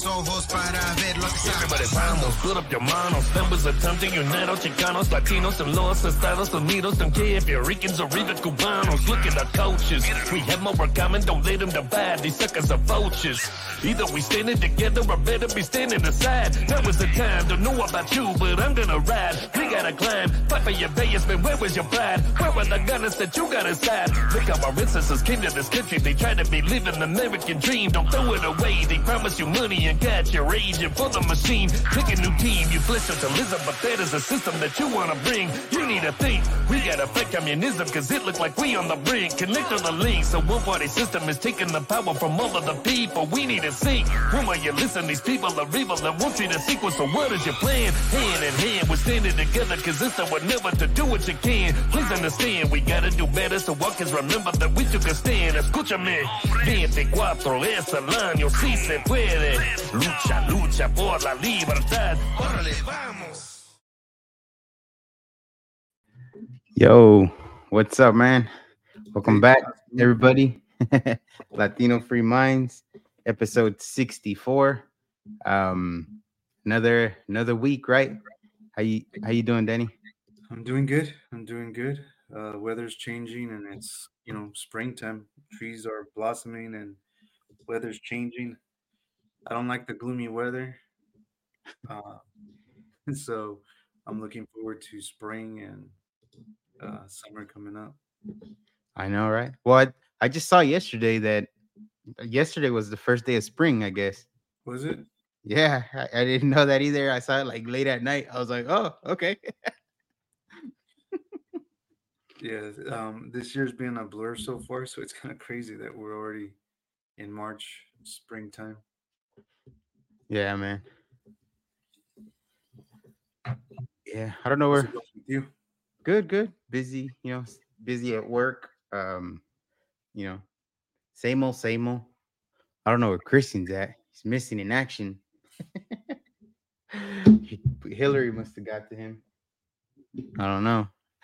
ojos para ver lo que Everybody está vamos, put up your manos. Members of time to unite Chicanos, Latinos, and Los Estados Unidos. Don't care if you're Ricans or even Cubanos. Look at our coaches. We have more in common, don't let them divide. These suckers are vultures. Either we standing together or better be standing aside. Now is the time, don't know about you, but I'm gonna ride. We gotta climb, fight for your base, but where was your pride? Where were the gunners that you got inside? Look how our ancestors came to this country. They tried to be living the American dream. Don't throw it away. They promise you money and got your agent for the machine. Pick a new team, you flesh socialism, but that is a system that you wanna bring. You need to think, we gotta fight communism, cause it look like we on the brink. Connect on the links, a one-party system is taking the power from all of the people. We need to think, when will you listen? These people are evil and want you to sequence, so what is your plan? Hand in hand, we're standing together, cause it's our never to do what you can. Please understand, we gotta do better, so walkers remember that we took a stand. Escúchame, 24 es el año, si se puede. Lucha, lucha por la libertad. Órale, vamos. Yo, what's up, man? Welcome back, everybody. Latino Free Minds, episode 64. Another week, right? How you doing, Danny? I'm doing good. Weather's changing and it's, springtime. Trees are blossoming and weather's changing. I don't like the gloomy weather. So I'm looking forward to spring and summer coming up. I know, right? Well, I just saw yesterday that yesterday was the first day of spring, I guess. Was it? Yeah, I didn't know that either. I saw it like late at night. I was like, oh, okay. Yeah, this year's been a blur so far, so it's kind of crazy that we're already in March, springtime. Yeah, man. Yeah, I don't know How's where. it going with you? Good. Busy, busy at work. Same old. I don't know where Christian's at. He's missing in action. Hillary must have got to him. I don't know.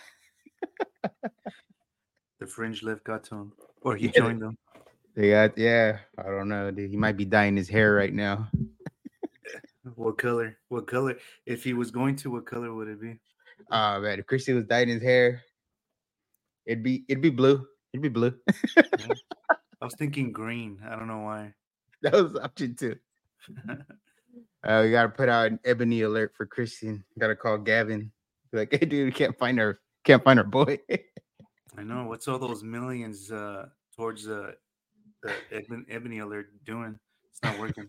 The fringe left got to him, or he joined them. I don't know, dude. He might be dyeing his hair right now. What color? If he was going to, what color would it be? Man, if Christian was dyeing his hair, it'd be blue. It'd be blue. Yeah. I was thinking green. I don't know why. That was option 2. We gotta put out an ebony alert for Christian. Gotta call Gavin. Be like, hey, dude, we can't find our boy. I know. What's all those millions towards the ebony alert doing? It's not working.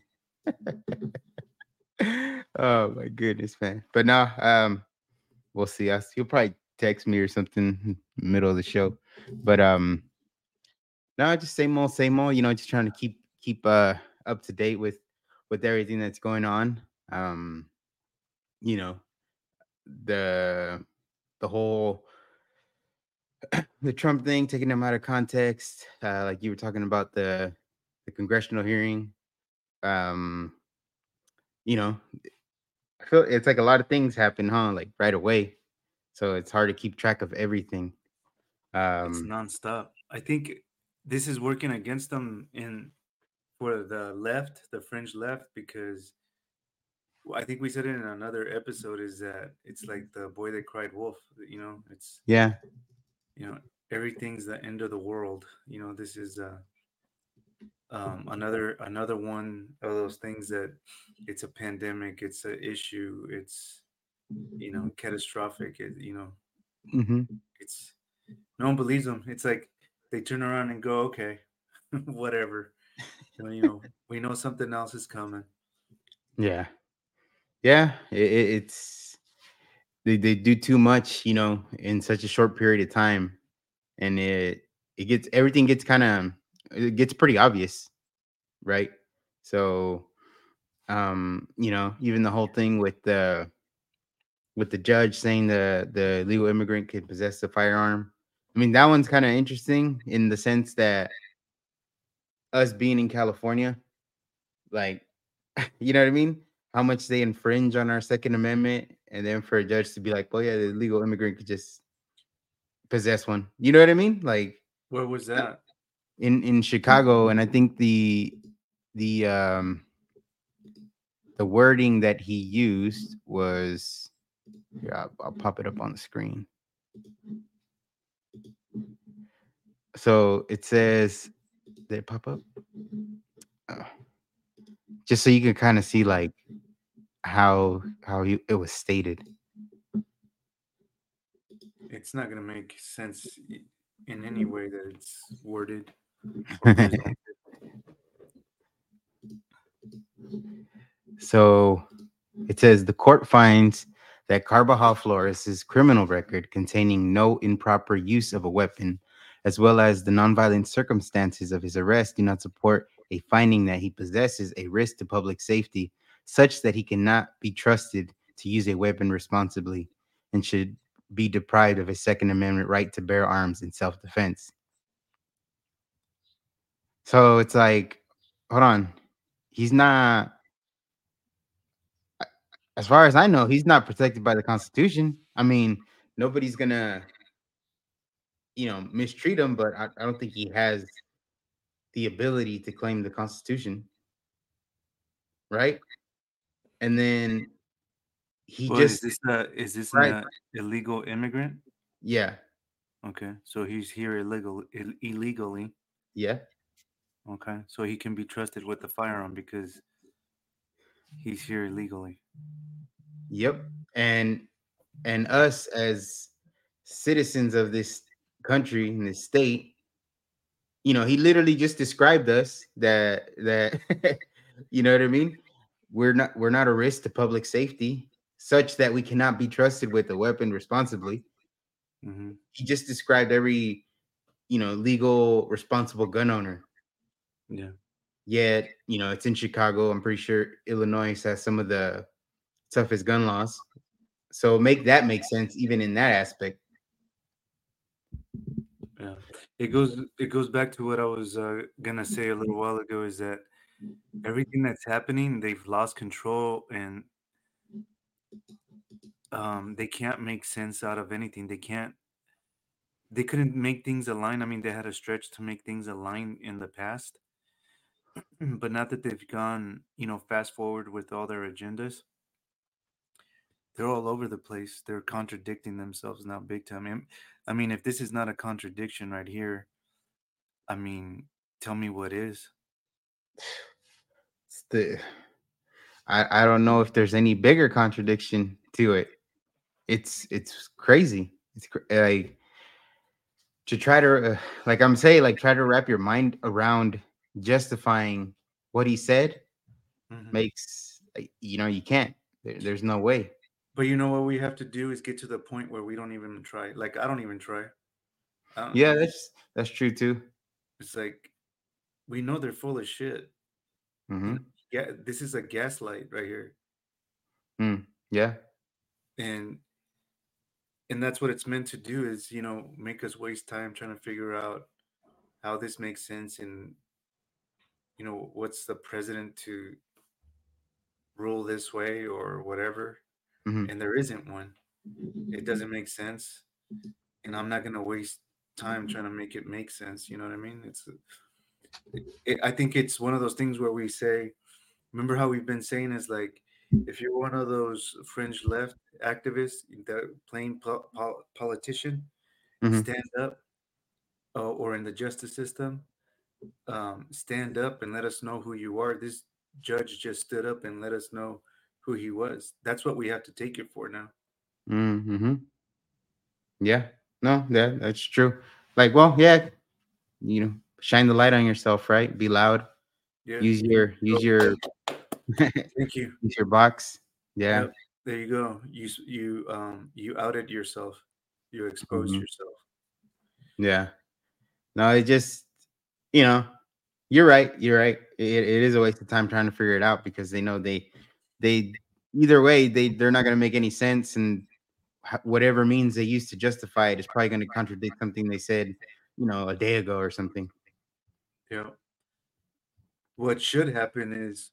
Oh my goodness, man. But now, we'll see. He'll probably text me or something in the middle of the show. But no, just same old. Just trying to keep up to date with everything that's going on. The whole the Trump thing, taking them out of context, like you were talking about the congressional hearing. I feel it's like a lot of things happen, like right away, so it's hard to keep track of everything. It's nonstop. I think this is working against them for the left, the fringe left, because I think we said it in another episode, is that it's like the boy that cried wolf. It's everything's the end of the world. This is another one of those things that it's a pandemic, it's an issue, it's catastrophic. It's no one believes them. It's like they turn around and go, okay, whatever. We know something else is coming. Yeah. It's they do too much, in such a short period of time, and everything gets pretty obvious, right? So, even the whole thing with the judge saying the illegal immigrant could possess a firearm. I mean, that one's kind of interesting in the sense that us being in California, like, you know what I mean? How much they infringe on our Second Amendment, and then for a judge to be like, "Oh yeah, the illegal immigrant could just possess one." You know what I mean? Like, where was that? In Chicago, and I think the the wording that he used was here. I'll pop it up on the screen. So it says, did it pop up? Uh, just so you can kind of see like how it was stated. It's not going to make sense in any way that it's worded or presented. So it says the court finds that Carvajal Flores' criminal record containing no improper use of a weapon, as well as the nonviolent circumstances of his arrest, do not support a finding that he possesses a risk to public safety such that he cannot be trusted to use a weapon responsibly and should be deprived of a Second Amendment right to bear arms in self-defense. So it's like, hold on, he's not. As far as I know, he's not protected by the Constitution. I mean, nobody's gonna, mistreat him, but I don't think he has the ability to claim the Constitution, right? And then he But just is this right, an illegal immigrant? yeah, Okay, so he's here illegally. yeah, Okay, so he can be trusted with the firearm because he's here illegally. yep. And us as citizens of this country in this state, he literally just described us that you know what I mean? We're not a risk to public safety such that we cannot be trusted with a weapon responsibly. Hmm. He just described every, legal responsible gun owner. Yeah, Yet, it's in Chicago. I'm pretty sure Illinois has some of the toughest gun laws. So make sense even in that aspect. yeah. It goes back to what I was gonna say a little while ago. Is that everything that's happening? They've lost control and they can't make sense out of anything. They couldn't make things align. I mean, they had a stretch to make things align in the past, but now that they've gone, fast forward with all their agendas, they're all over the place. They're contradicting themselves now big time. I mean, if this is not a contradiction right here, I mean, tell me what is. It's the I don't know if there's any bigger contradiction to it. It's crazy. Like to try to like I'm saying, like try to wrap your mind around justifying what he said Hmm. makes you can't. There's no way. But you know what we have to do is get to the point where we don't even try. Like I don't even try. I don't, Yeah, that's true too. it's like we know they're full of shit. You know, Mm-hmm. yeah, this is a gaslight right here, Yeah. and that's what it's meant to do is make us waste time trying to figure out how this makes sense and what's the president to rule this way or whatever, Mm-hmm. and there isn't one. It doesn't make sense, and I'm not going to waste time trying to make it make sense. You know what I mean? I think it's one of those things where we say, remember how we've been saying is like, if you're one of those fringe left activists, the plain politician, Mm-hmm. stand up, or in the justice system, stand up and let us know who you are. This judge just stood up and let us know who he was. That's what we have to take it for now. Mm-hmm. Yeah. No, that's true. Like, well, yeah, shine the light on yourself, right? Be loud. Yeah. Use your Thank you. use your box. Yeah. Yep. There you go. You outed yourself. You exposed Mhm. yourself. Yeah. No, it just, you know, you're right. You're right. It is a waste of time trying to figure it out because they know they either way they're not going to make any sense, and whatever means they use to justify it is probably going to contradict something they said, a day ago or something. Yeah. What should happen is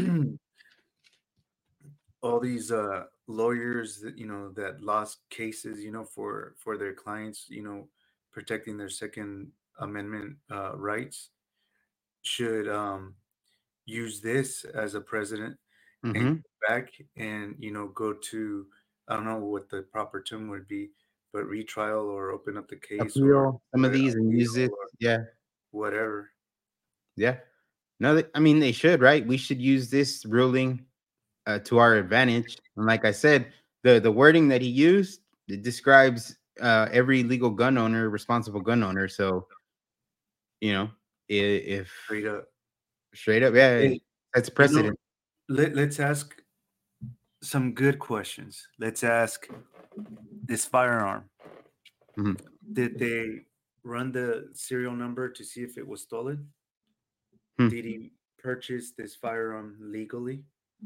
all these lawyers that that lost cases, for their clients, protecting their Second Amendment rights, should use this as a precedent and Mm-hmm. go back and go to, I don't know what the proper term would be, but retrial or open up the case or Appeal some of these and appeal use it. or Yeah. whatever. Yeah. No, I mean they should, right? We should use this ruling to our advantage. And like I said, the wording that he used, it describes every legal gun owner, responsible gun owner. So you know, if Straight up. straight up, yeah, Hey, that's you know, precedent. let's ask some good questions. Let's ask this firearm. Mhm. Did they run the serial number to see if it was stolen? Hmm. Did he purchase this firearm legally?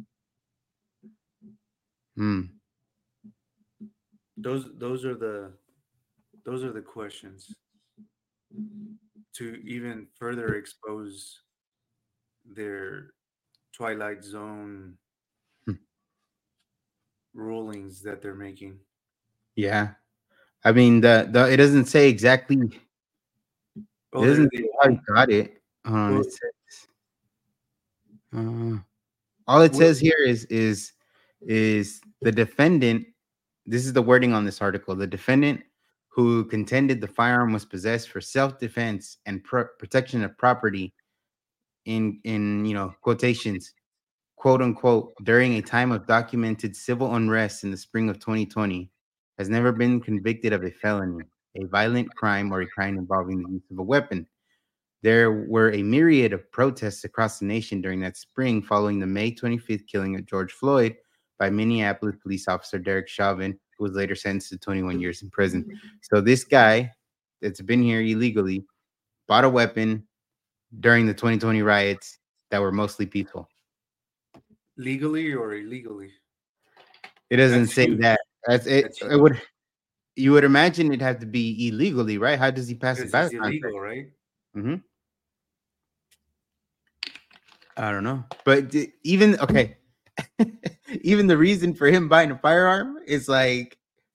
Hmm. Those are the questions to even further expose their Twilight Zone Hmm. rulings that they're making. Yeah, I mean the it doesn't say exactly. It Oh, doesn't they say how he don't. got it. Hold on, Well, it says. Uh, all it what says here is the defendant. This is the wording on this article. The defendant who contended the firearm was possessed for self-defense and protection of property in quotations, quote unquote, during a time of documented civil unrest in the spring of 2020, has never been convicted of a felony, a violent crime, or a crime involving the use of a weapon. There were a myriad of protests across the nation during that spring following the May 25th killing of George Floyd by Minneapolis police officer Derek Chauvin, who was later sentenced to 21 years in prison. So this guy that's been here illegally bought a weapon during the 2020 riots that were mostly peaceful. legally or illegally? It doesn't That's say huge. that. That's it. That's It huge would You would imagine it'd have to be illegally, right? How does he pass a because he's background check? illegal, right? Hmm. I don't know, but even okay, even the reason for him buying a firearm is like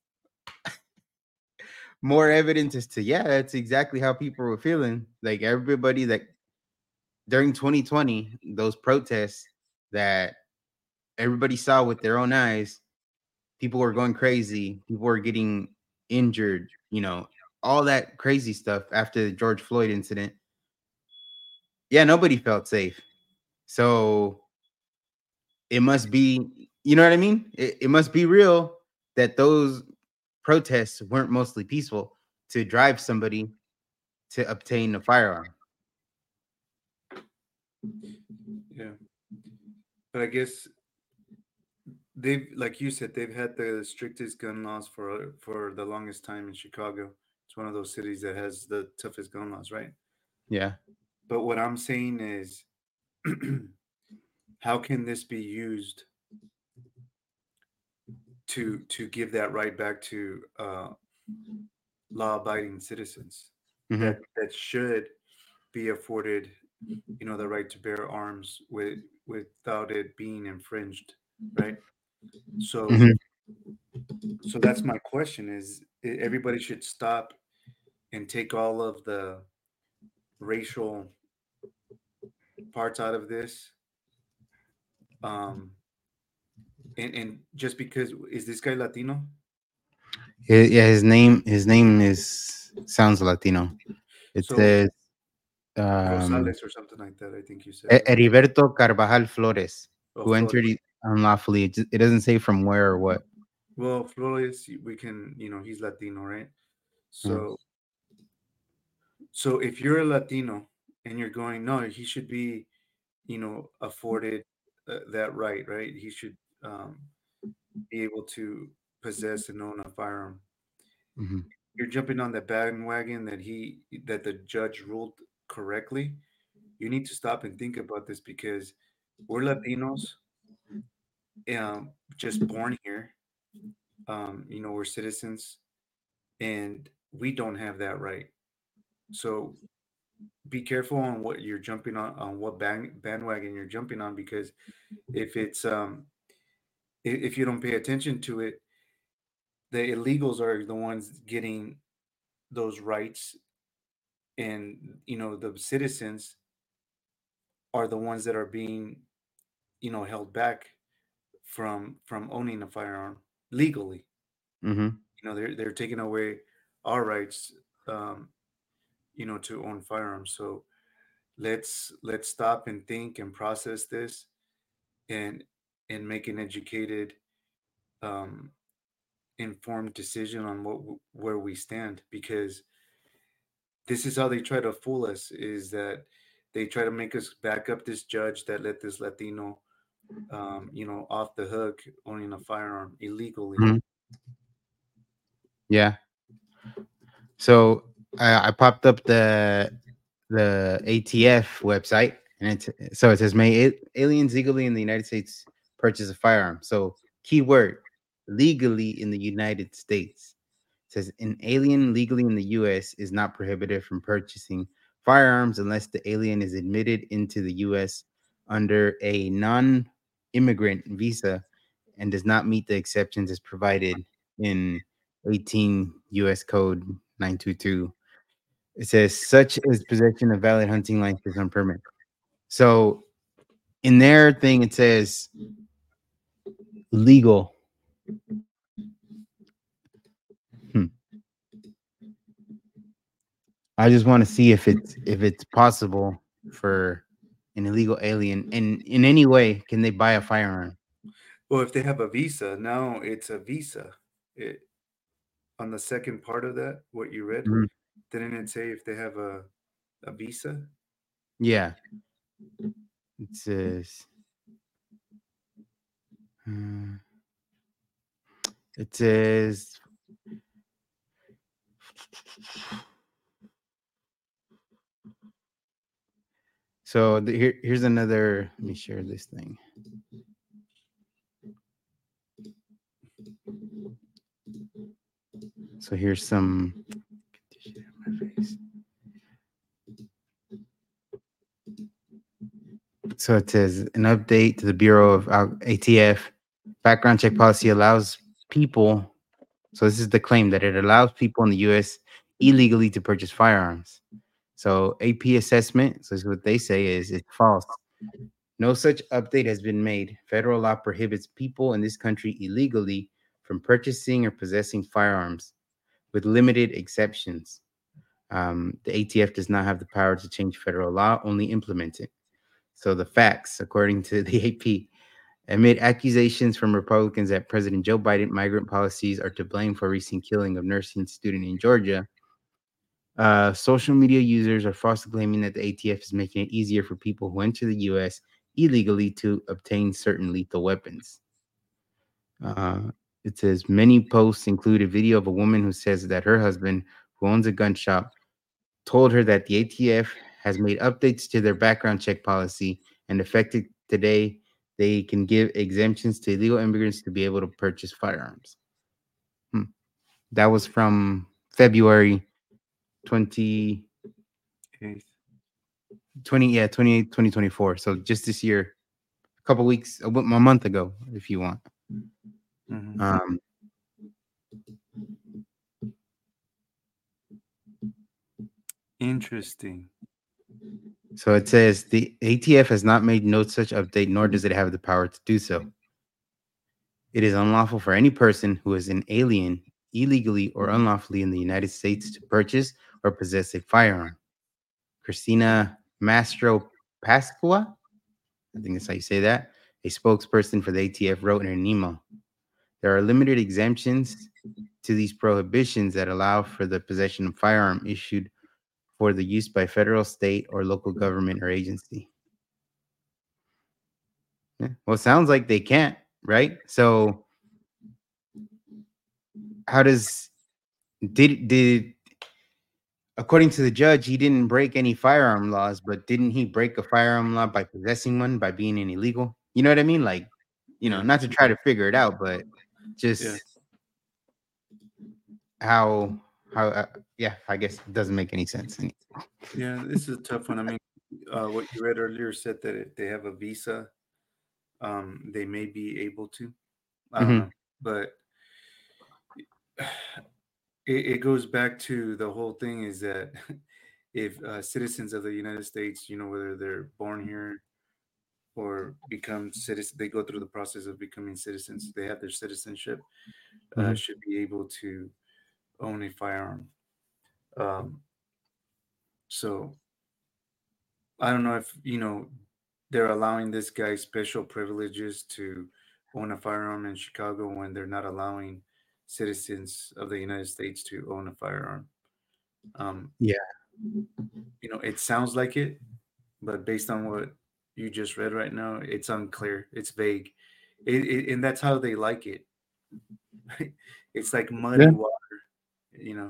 more evidence as to yeah, that's exactly how people were feeling. Like everybody that during 2020, those protests that everybody saw with their own eyes, people were going crazy, people were getting injured, all that crazy stuff after the George Floyd incident. Yeah, nobody felt safe. So it must be, you know what I mean? It must be real that those protests weren't mostly peaceful to drive somebody to obtain a firearm. Yeah, but I guess they've, like you said, they've had the strictest gun laws for the longest time in Chicago. It's one of those cities that has the toughest gun laws, right? Yeah. But what I'm saying is, how can this be used to give that right back to law-abiding citizens Hmm. that should be afforded, the right to bear arms without it being infringed, right? So, Hmm. so that's my question: is everybody should stop and take all of the racial parts out of this, um, and just because is this guy Latino? Yeah, his name is sounds Latino. It So says um, Rosales or something like that. I think you said, right? Heriberto Carvajal Flores, Oh, who entered Flores. unlawfully. It doesn't say from where or what. Well, Flores, we can, he's Latino, right? Mm. So if you're a Latino and you're going, no, he should be, afforded that right? He should be able to possess and own a firearm. Mhm. You're jumping on the bandwagon that the judge ruled correctly. You need to stop and think about this because we're Latinos, just born here. We're citizens, and we don't have that right. So be careful on what you're jumping on what bandwagon you're jumping on, because if it's if you don't pay attention to it, the illegals are the ones getting those rights, and the citizens are the ones that are being held back from owning a firearm legally. Mm-hmm. They're taking away our rights, um, to own firearms. So let's stop and think and process this, and make an educated, um, informed decision on where we stand, because this is how they try to fool us, is that they try to make us back up this judge that let this Latino, off the hook owning a firearm illegally. Mm-hmm. Yeah. So I popped up the ATF website, and it says, may aliens legally in the United States purchase a firearm. So keyword, legally in the United States. It says an alien legally in the U.S. is not prohibited from purchasing firearms unless the alien is admitted into the U.S. under a non-immigrant visa and does not meet the exceptions as provided in 18 U.S. Code 922. It says such as possession of valid hunting license on permit. So in their thing, it says legal. Hmm. I just want to see if it's possible for an illegal alien, and in any way, can they buy a firearm? Well, if they have a visa, now it's a visa. It, on the second part of that, what you read, Mhm. didn't it say if they have a visa? Yeah, it says. uh, it says. So here's another. Let me share this thing. So here's some. Get this shit out of my face. So it says an update to the Bureau of ATF background check policy allows people. So this is the claim that it allows people in the U.S. illegally to purchase firearms. So AP assessment. So this is what they say is it's false. No such update has been made. Federal law prohibits people in this country illegally from purchasing or possessing firearms, with limited exceptions. The ATF does not have the power to change federal law, only implement it. So the facts, according to the AP, amid accusations from Republicans that President Joe Biden migrant policies are to blame for recent killing of nursing student in Georgia, social media users are falsely claiming that the ATF is making it easier for people who enter the U.S. illegally to obtain certain lethal weapons. Uh, it says many posts include a video of a woman who says that her husband, who owns a gun shop, told her that the ATF has made updates to their background check policy, and effective today, they can give exemptions to illegal immigrants to be able to purchase firearms. That was from February 20, Okay. 2024. So just this year, a couple weeks, a month ago, if you want. Mm-hmm. Interesting. So it says the ATF has not made no such update, nor does it have the power to do so. It is unlawful for any person who is an alien illegally or unlawfully in the United States to purchase or possess a firearm. Christina Mastro Pascua, I think that's how you say that, a spokesperson for the ATF, wrote in an email. There are limited exemptions to these prohibitions that allow for the possession of firearm issued for the use by federal, state, or local government or agency. Yeah. Well, it sounds like they can't, right? So how did according to the judge, he didn't break any firearm laws, but didn't he break a firearm law by possessing one, by being an illegal? You know what I mean? Like, Yeah. not to try to figure it out, but Yeah. just how yeah, I guess it doesn't make any sense. Yeah. This is a tough one. I mean, what you read earlier said that if they have a visa, they may be able to. I don't Mm-hmm. know, but it goes back to the whole thing is that if citizens of the United States, whether they're born here, or become citizens. They go through the process of becoming citizens. They have their citizenship. Mhm. Should be able to own a firearm. Um, so I don't know if they're allowing this guy special privileges to own a firearm in Chicago when they're not allowing citizens of the United States to own a firearm. Um, Yeah. it sounds like it, but based on what you just read right now, it's unclear. It's vague, and that's how they like it. It's like muddy Yeah. water, you know.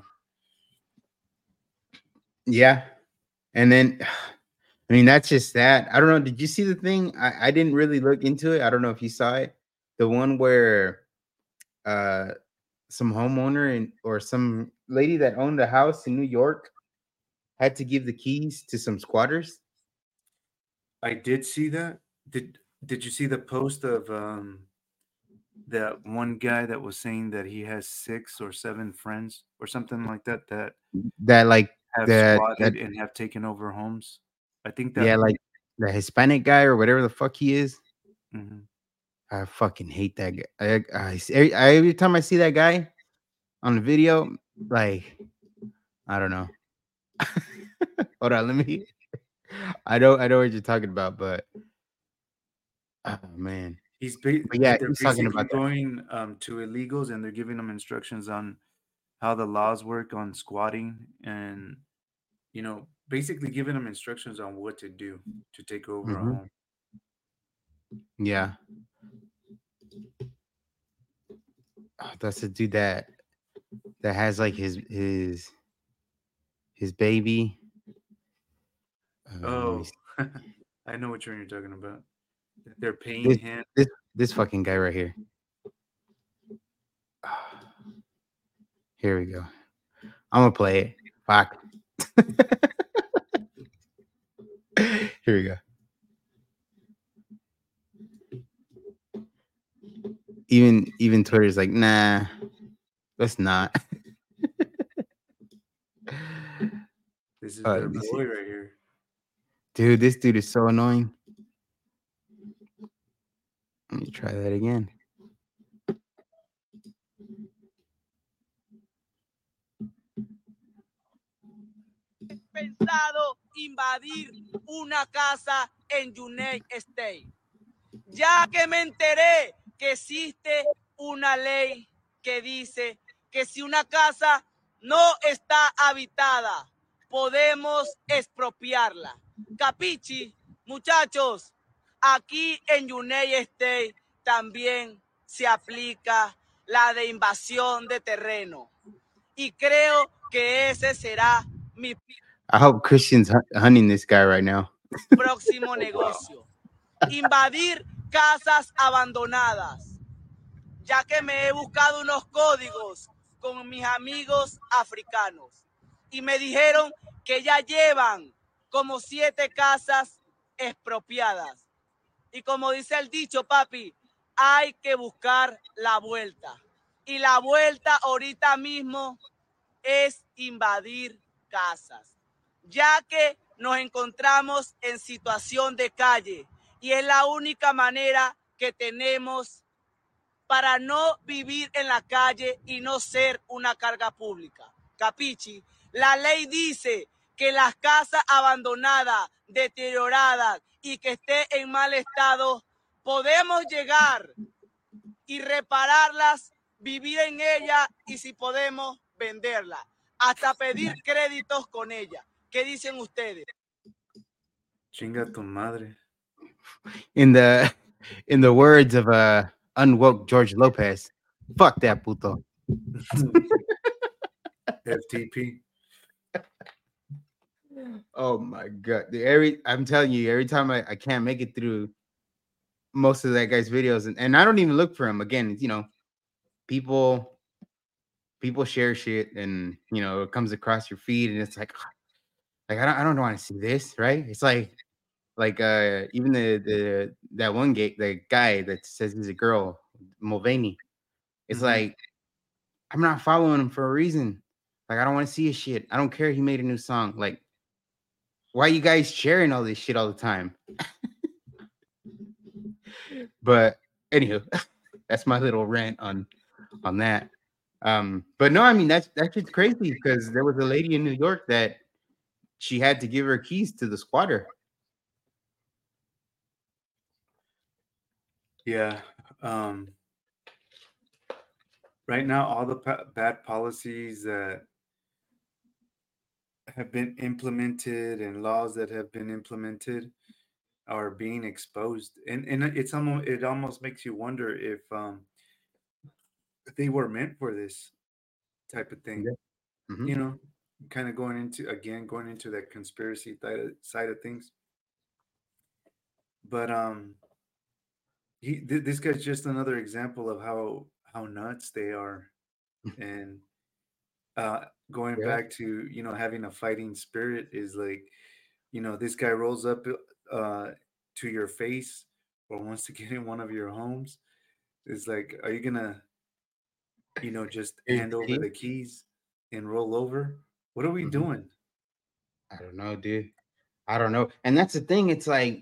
Yeah. And then, I mean, that's just that. I don't know. Did you see the thing? I didn't really look into it. I don't know if you saw it. The one where uh some homeowner or some lady that owned a house in New York had to give the keys to some squatters. I did see that. Did you see the post of that one guy that was saying that he has 6 or 7 friends or something like that that That like have that squatted and have taken over homes? I think yeah, that. like the Hispanic guy or whatever the fuck he is. Mhm. I fucking hate that guy. Every time I see that guy on the video, like I don't know. Hold on, let me. I know what you're talking about, but oh man, but yeah, They're he's talking basically about that. going to illegals and they're giving them instructions on how the laws work on squatting and basically giving them instructions on what to do to take over a Hmm. home. Yeah, that's the dude that has like his baby. Let me Oh, see. I know which one you're talking about. They're paying This him. this fucking guy right here. Here we go. I'm gonna play it. Fuck. Here we go. Even Twitter's like, nah, let's not. This is their Let me boy see. right here. Dude, this dude is so annoying. Let me try that again. Pensado invadir una casa en United States, ya que me enteré que existe una ley que dice que si una casa no está habitada, podemos expropiarla. Capichi, muchachos, aquí en United States también se aplica la de invasión de terreno. Y creo que ese será mi I hope Christian's hunting this guy right now. próximo negocio. Invadir casas abandonadas, ya que me he buscado unos códigos con mis amigos africanos y me dijeron que ya llevan como 7 casas expropiadas. Y como dice el dicho, papi, hay que buscar la vuelta. Y la vuelta ahorita mismo es invadir casas, ya que nos encontramos en situación de calle y es la única manera que tenemos para no vivir en la calle y no ser una carga pública. Capichi, la ley dice que las casas abandonadas, deterioradas y que esté en mal estado, podemos llegar y repararlas, vivir en ella y si podemos venderla, hasta pedir créditos con ella. ¿Qué dicen ustedes? Chinga tu madre. In the words of unwoke George Lopez, fuck that puto. FTP. Oh my god. I'm telling you, every time I can't make it through most of that guy's videos, and I don't even look for him. Again, people share shit and it comes across your feed and it's like I don't want to see this, right? It's like even the that one the guy that says he's a girl, Mulvaney. It's like I'm not following him for a reason. Like I don't want to see his shit. I don't care he made a new song. Like why are you guys sharing all this shit all the time? But anywho, that's my little rant on that. But no, I mean that's just crazy because there was a lady in New York that she had to give her keys to the squatter. Yeah. Right now, all the bad policies that have been implemented and laws that have been implemented are being exposed, and it almost makes you wonder if they were meant for this type of thing. Yeah. Mm-hmm. You know, kind of going into that conspiracy side of things. But this guy's just another example of how nuts they are, and going Yeah. back to having a fighting spirit is like, this guy rolls up to your face or wants to get in one of your homes. It's like, are you gonna just Here's hand the over key. the keys and roll over? What are we Mm-hmm. doing? I don't know, dude. I don't know. And that's the thing. It's like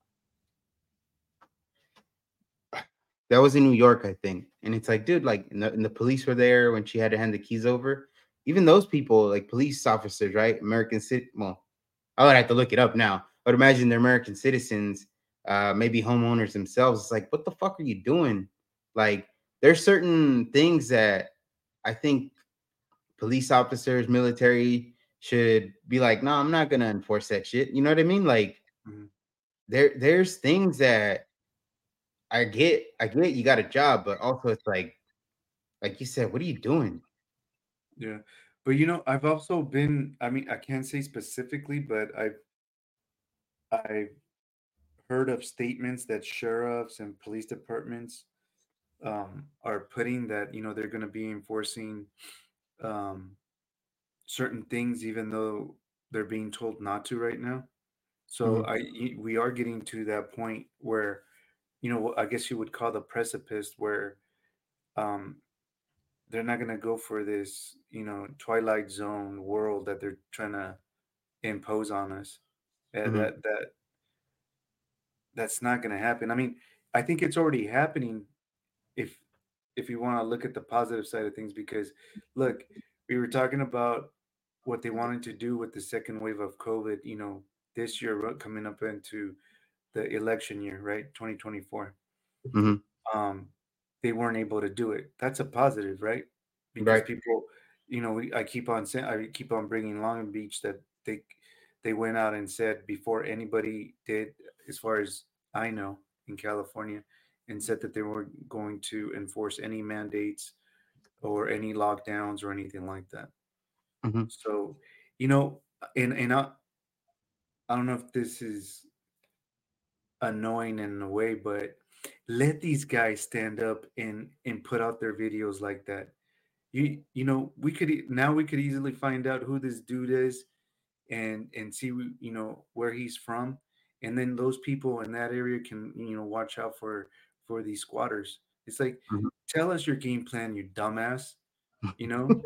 that was in New York, I think. And it's like, dude, like, and the police were there when she had to hand the keys over. Even those people, like police officers, right? American city. Well, I would have to look it up now. I would imagine they're American citizens, maybe homeowners themselves. It's like, what the fuck are you doing? Like, there's certain things that I think police officers, military should be like, no, I'm not gonna enforce that shit. You know what I mean? Like, Mhm. there's things that I get you got a job, but also it's like you said, what are you doing? Yeah, but I've also been. I mean, I can't say specifically, but I've heard of statements that sheriffs and police departments are putting that they're going to be enforcing um, certain things, even though they're being told not to right now. So Mhm, we are getting to that point where I guess you would call the precipice where um, they're not going to go for this Twilight Zone world that they're trying to impose on us. mhm, That's not going to happen. I mean, I think it's already happening if you want to look at the positive side of things, because look, we were talking about what they wanted to do with the second wave of COVID, this year, coming up into the election year, right? 2024. mhm. Um, they weren't able to do it. That's a positive, right? Because Right. people, I keep on saying, I keep on bringing Long Beach that they went out and said before anybody did, as far as I know, in California, and said that they were going to enforce any mandates or any lockdowns or anything like that. Mhm, So, you know, and I don't know if this is annoying in a way, but let these guys stand up and put out their videos like that. We could easily find out who this dude is and see where he's from, and then those people in that area can watch out for these squatters. It's like, mhm. tell us your game plan, you dumbass. You know?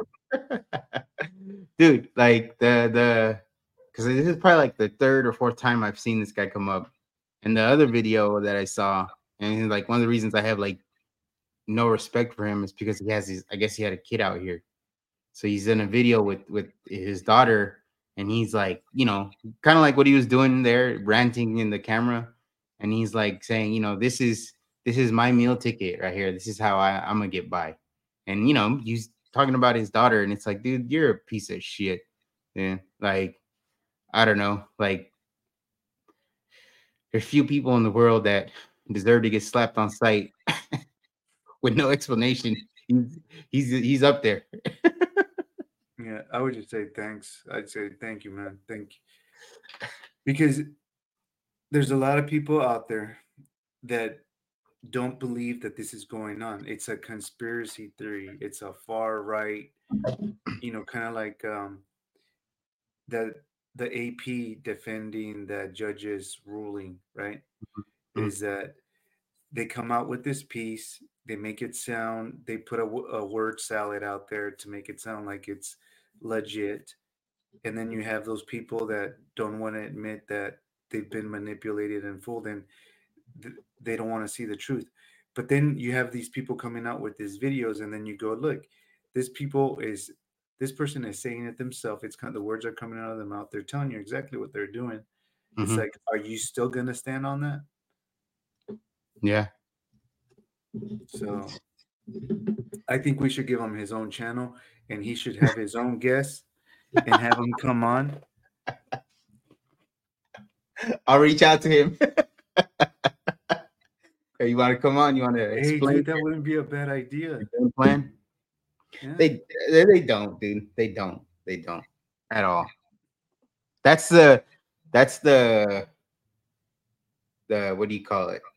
Dude, like the because this is probably like the third or fourth time I've seen this guy come up. And the other video that I saw, and like one of the reasons I have like no respect for him is because he has his, I guess he had a kid out here. So he's in a video with his daughter, and he's like, kind of like what he was doing there, ranting in the camera, and he's like saying, this is my meal ticket right here. This is how I'm gonna get by, and he's talking about his daughter, and it's like, dude, you're a piece of shit. Yeah, like I don't know, like there's few people in the world that deserve to get slapped on sight with no explanation. He's up there. Yeah, I would just say thanks. I'd say thank you, man. Thank you. Because there's a lot of people out there that don't believe that this is going on. It's a conspiracy theory. It's a far right, kind of like that the AP defending the judge's ruling, right? Mhm, Is that they come out with this piece, they make it sound, they put a word salad out there to make it sound like it's legit. And then you have those people that don't want to admit that they've been manipulated and fooled. And they don't want to see the truth. But then you have these people coming out with these videos, and then you go, look, this person is saying it themselves. It's kind of, the words are coming out of their mouth. They're telling you exactly what they're doing. It's like, are you still gonna stand on that? Yeah. So I think we should give him his own channel, and he should have his own guests and have him come on. I'll reach out to him. Hey, you want to come on? You want to explain? Hey, dude, that wouldn't be a bad idea. Plan? Yeah. They don't, dude. They don't at all. That's the what do you call it?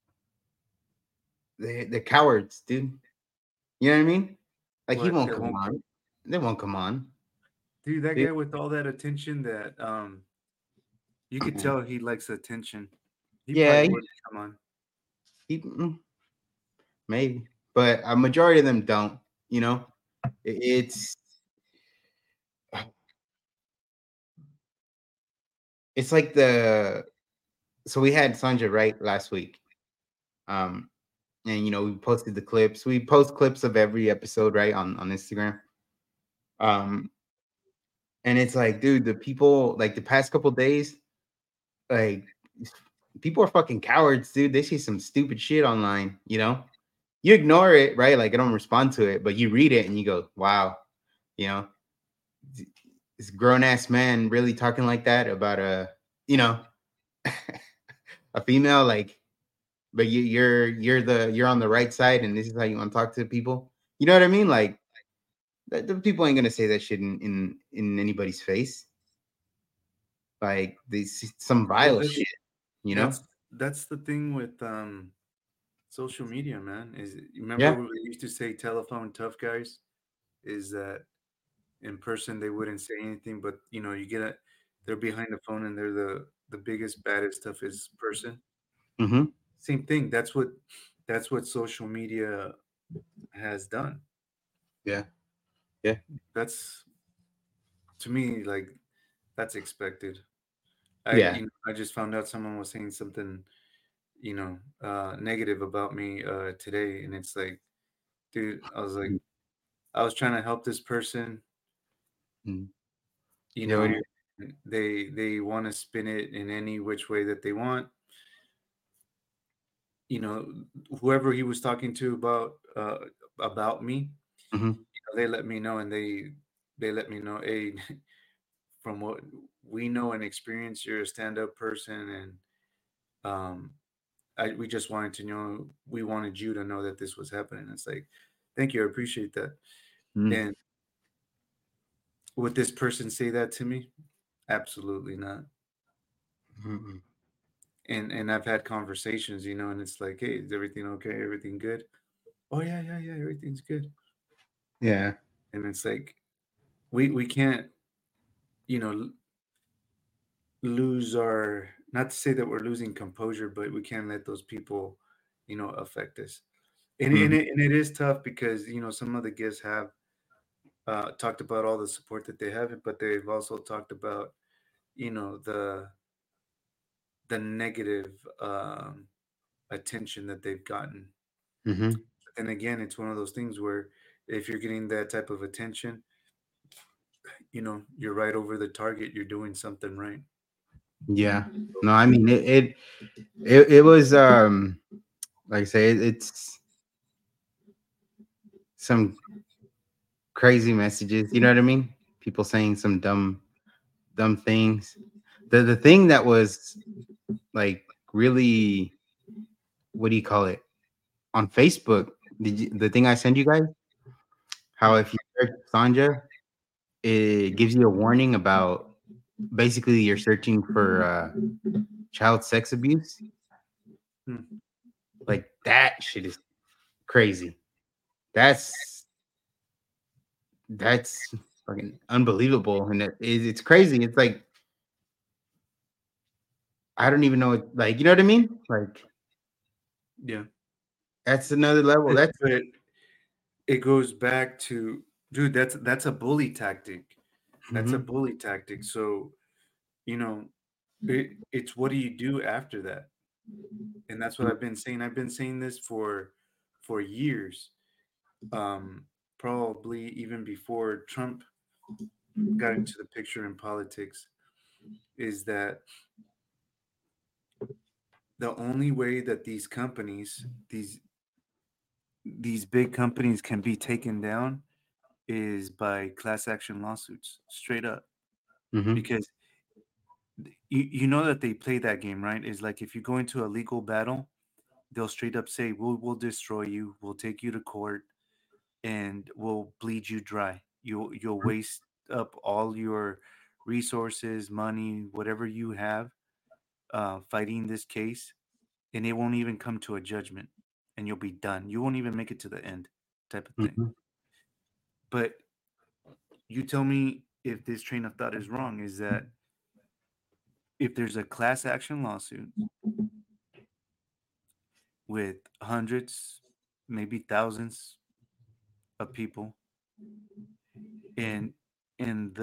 The cowards, dude. You know what I mean? Like, he won't come on. They won't come on. Dude, that guy with all that attention, that you could tell he likes attention. He probably would come on. Maybe, but a majority of them don't. You know, it's like so we had Sanja right last week, and you know, we posted the clips. We post clips of every episode right on Instagram, and it's like, dude, the people, like, the past couple days, like, people are fucking cowards, dude. They see some stupid shit online, you know. You ignore it, right? Like, I don't respond to it, but you read it and you go, wow, you know, this grown-ass man really talking like that about a female, like, but you're on the right side, and this is how you want to talk to people. You know what I mean? Like, the people ain't gonna say that shit in anybody's face. Like, some vile shit, you know? That's the thing with social media, man. Is, you remember when we used to say telephone tough guys? Is that in person they wouldn't say anything, but you know, they're behind the phone and they're the biggest, baddest, toughest person. Mm-hmm. Same thing. That's what social media has done. Yeah. That's, to me, like, that's expected. I just found out someone was saying something, you know, negative about me today, and it's like, dude, I was like, I was trying to help this person. You know, they want to spin it in any which way that they want. You know, whoever he was talking to about me, you know, they let me know, and they let me know, hey, from what we know and experience, you're a stand-up person, and we just wanted to know, we wanted you to know that this was happening. It's like, thank you, I appreciate that. And would this person say that to me? Absolutely not. And I've had conversations, you know, and it's like, hey, is everything okay? Everything good? Oh yeah, everything's good. Yeah. And it's like, we can't, you know, lose our, not to say that we're losing composure, but we can't let those people, you know, affect us. And it is tough because, you know, some of the guests have talked about all the support that they have, but they've also talked about, you know, the negative attention that they've gotten. And again, it's one of those things where if you're getting that type of attention, you know, you're right over the target. You're doing something right. Yeah. No, I mean, it was like I say, it's some crazy messages. You know what I mean? People saying some dumb things. The thing that was, like, really, what do you call it, on Facebook? The thing I sent you guys? How if you search Sanja, it gives you a warning about, basically, you're searching for child sex abuse. Like, that shit is crazy. That's fucking unbelievable, and it's crazy. It's like, I don't even know, like, you know what I mean? Like, yeah, that's another level. But it goes back to, dude, that's a bully tactic. That's a bully tactic. So, you know, it's what do you do after that? And that's what I've been saying. I've been saying this for years, probably even before Trump got into the picture in politics, is that the only way that these companies, these big companies, can be taken down is by class action lawsuits, straight up. Mm-hmm. Because you know that they play that game, right? Is like if you go into a legal battle, they'll straight up say, "We'll destroy you. We'll take you to court, and we'll bleed you dry. You'll waste up all your resources, money, whatever you have, fighting this case, and it won't even come to a judgment, and you'll be done. You won't even make it to the end, type of thing." Mm-hmm. But you tell me if this train of thought is wrong. Is that if there's a class action lawsuit with hundreds, maybe thousands of people, and and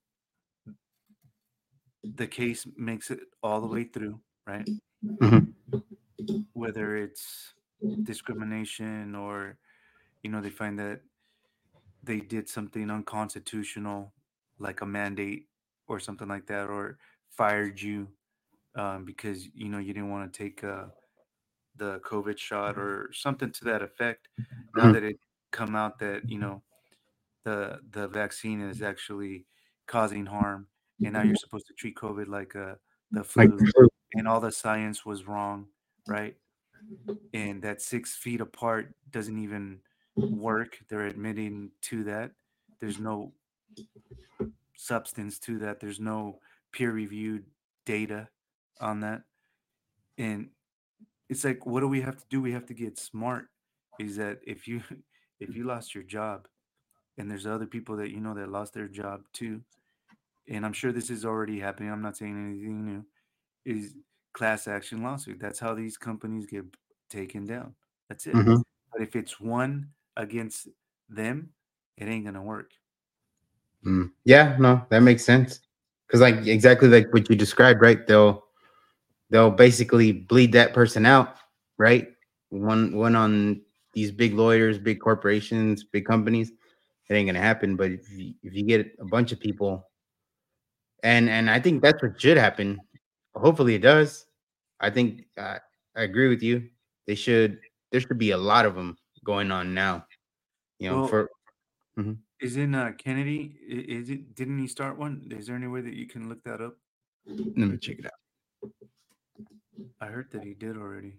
the case makes it all the way through, right? Mm-hmm. Whether it's discrimination, or they find that they did something unconstitutional, like a mandate or something like that, or fired you because you didn't want to take the COVID shot or something to that effect. Now Mm-hmm. that it come out that the vaccine is actually causing harm, and now you're supposed to treat COVID like the Like, flu, and all the science was wrong, right? And that 6 feet apart doesn't even work. They're admitting to that. There's no substance to that. There's no peer-reviewed data on that. And it's like, what do we have to do? We have to get smart. Is that if you if you lost your job, and there's other people that that lost their job too, and I'm sure this is already happening. I'm not saying anything new. Is class action lawsuit. That's how these companies get taken down. That's it. mm-hmm. But if it's one against them, it ain't gonna work. Yeah, no, that makes sense. Because like exactly like what you described, right? They'll basically bleed that person out, right? One on these big lawyers, big corporations, big companies. It ain't gonna happen. But if you get a bunch of people, and I think that's what should happen. Hopefully, it does. I think I agree with you. They should. There should be a lot of them going on now. Well, For Mhm. isn't Kennedy? Is it? Didn't he start one? Is there any way that you can look that up? Let me check it out. I heard that he did already.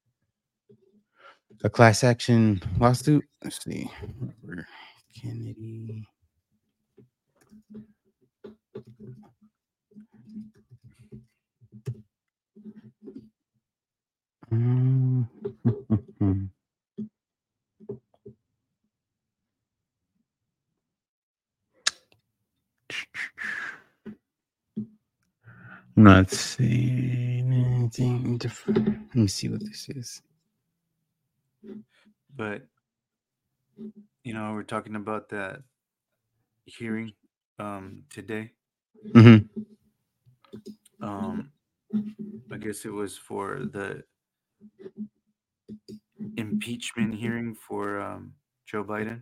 A class action lawsuit. Let's see. Robert Kennedy. Mm. Not seeing anything different. Let me see what this is. But we're talking about that hearing today. Mm-hmm. I guess it was for the impeachment hearing for Joe Biden,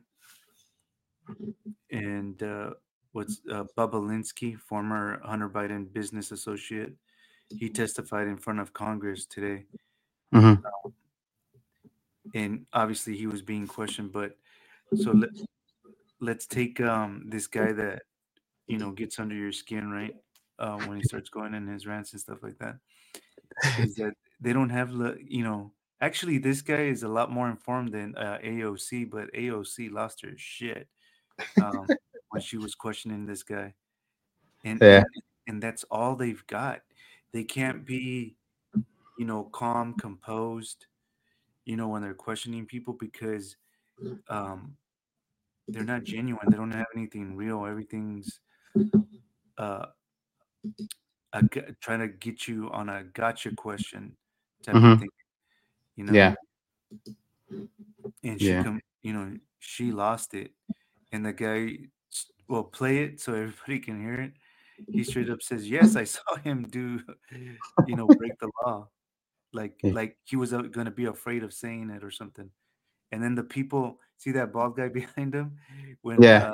and what's Bubba Linsky, former Hunter Biden business associate, he testified in front of Congress today, Mm-hmm. and obviously he was being questioned. But so let's take this guy that gets under your skin, right? When he starts going in his rants and stuff like that, is that they don't have actually this guy is a lot more informed than AOC, but AOC lost her shit when she was questioning this guy, and Yeah. and and that's all they've got. They can't be calm, composed, when they're questioning people, because um they're not genuine. They don't have anything real. Everything's uh trying to get you on a gotcha question type of Mm-hmm. thing, you know. Yeah. And Yeah. she lost it, and the guy, well, play it so everybody can hear it. He straight up says, "Yes, I saw him do, break the law." like Yeah. like he was going to be afraid of saying it or something. And then the people see that bald guy behind him when Yeah.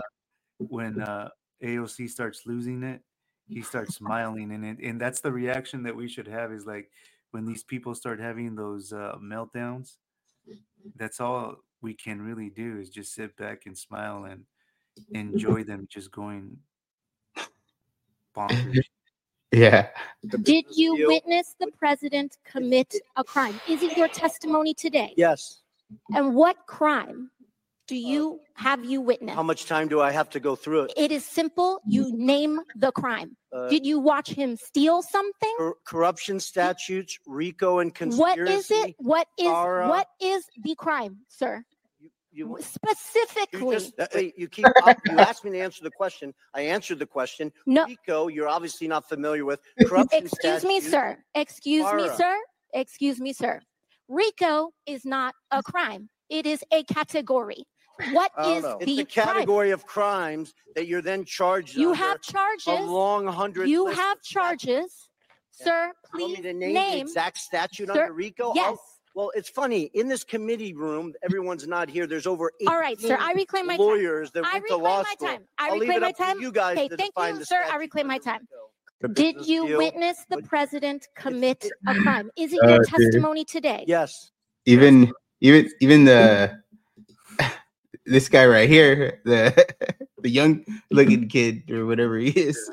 AOC starts losing it, he starts smiling, and that's the reaction that we should have, is like when these people start having those meltdowns. That's all we can really do, is just sit back and smile and enjoy them just going bonkers. Yeah. Did you witness the president commit a crime? Is it your testimony today? Yes. And what crime have you witnessed? How much time do I have to go through it? It is simple. You name the crime. Did you watch him steal something? Corruption statutes, RICO, and conspiracy. What is it? What is the crime, sir? Specifically. You asked me to answer the question. I answered the question. No. RICO, you're obviously not familiar with. Corruption Excuse me, sir. Excuse me, sir. RICO is not a crime. It is a category. What is the It's a category of crimes that you're then charged. You have charges. A long 100. You have charges, sir. Please name the exact statute under RICO. Yes. Well, it's funny. In this committee room, everyone's not here. There's over 18 all right, sir. I reclaim my lawyers time. that went to law school. I reclaim my time. You guys okay, thank you, sir. I reclaim my time. Did you witness the president commit a crime? Is it your testimony today? Yes. Even the this guy right here, the young looking kid or whatever he is.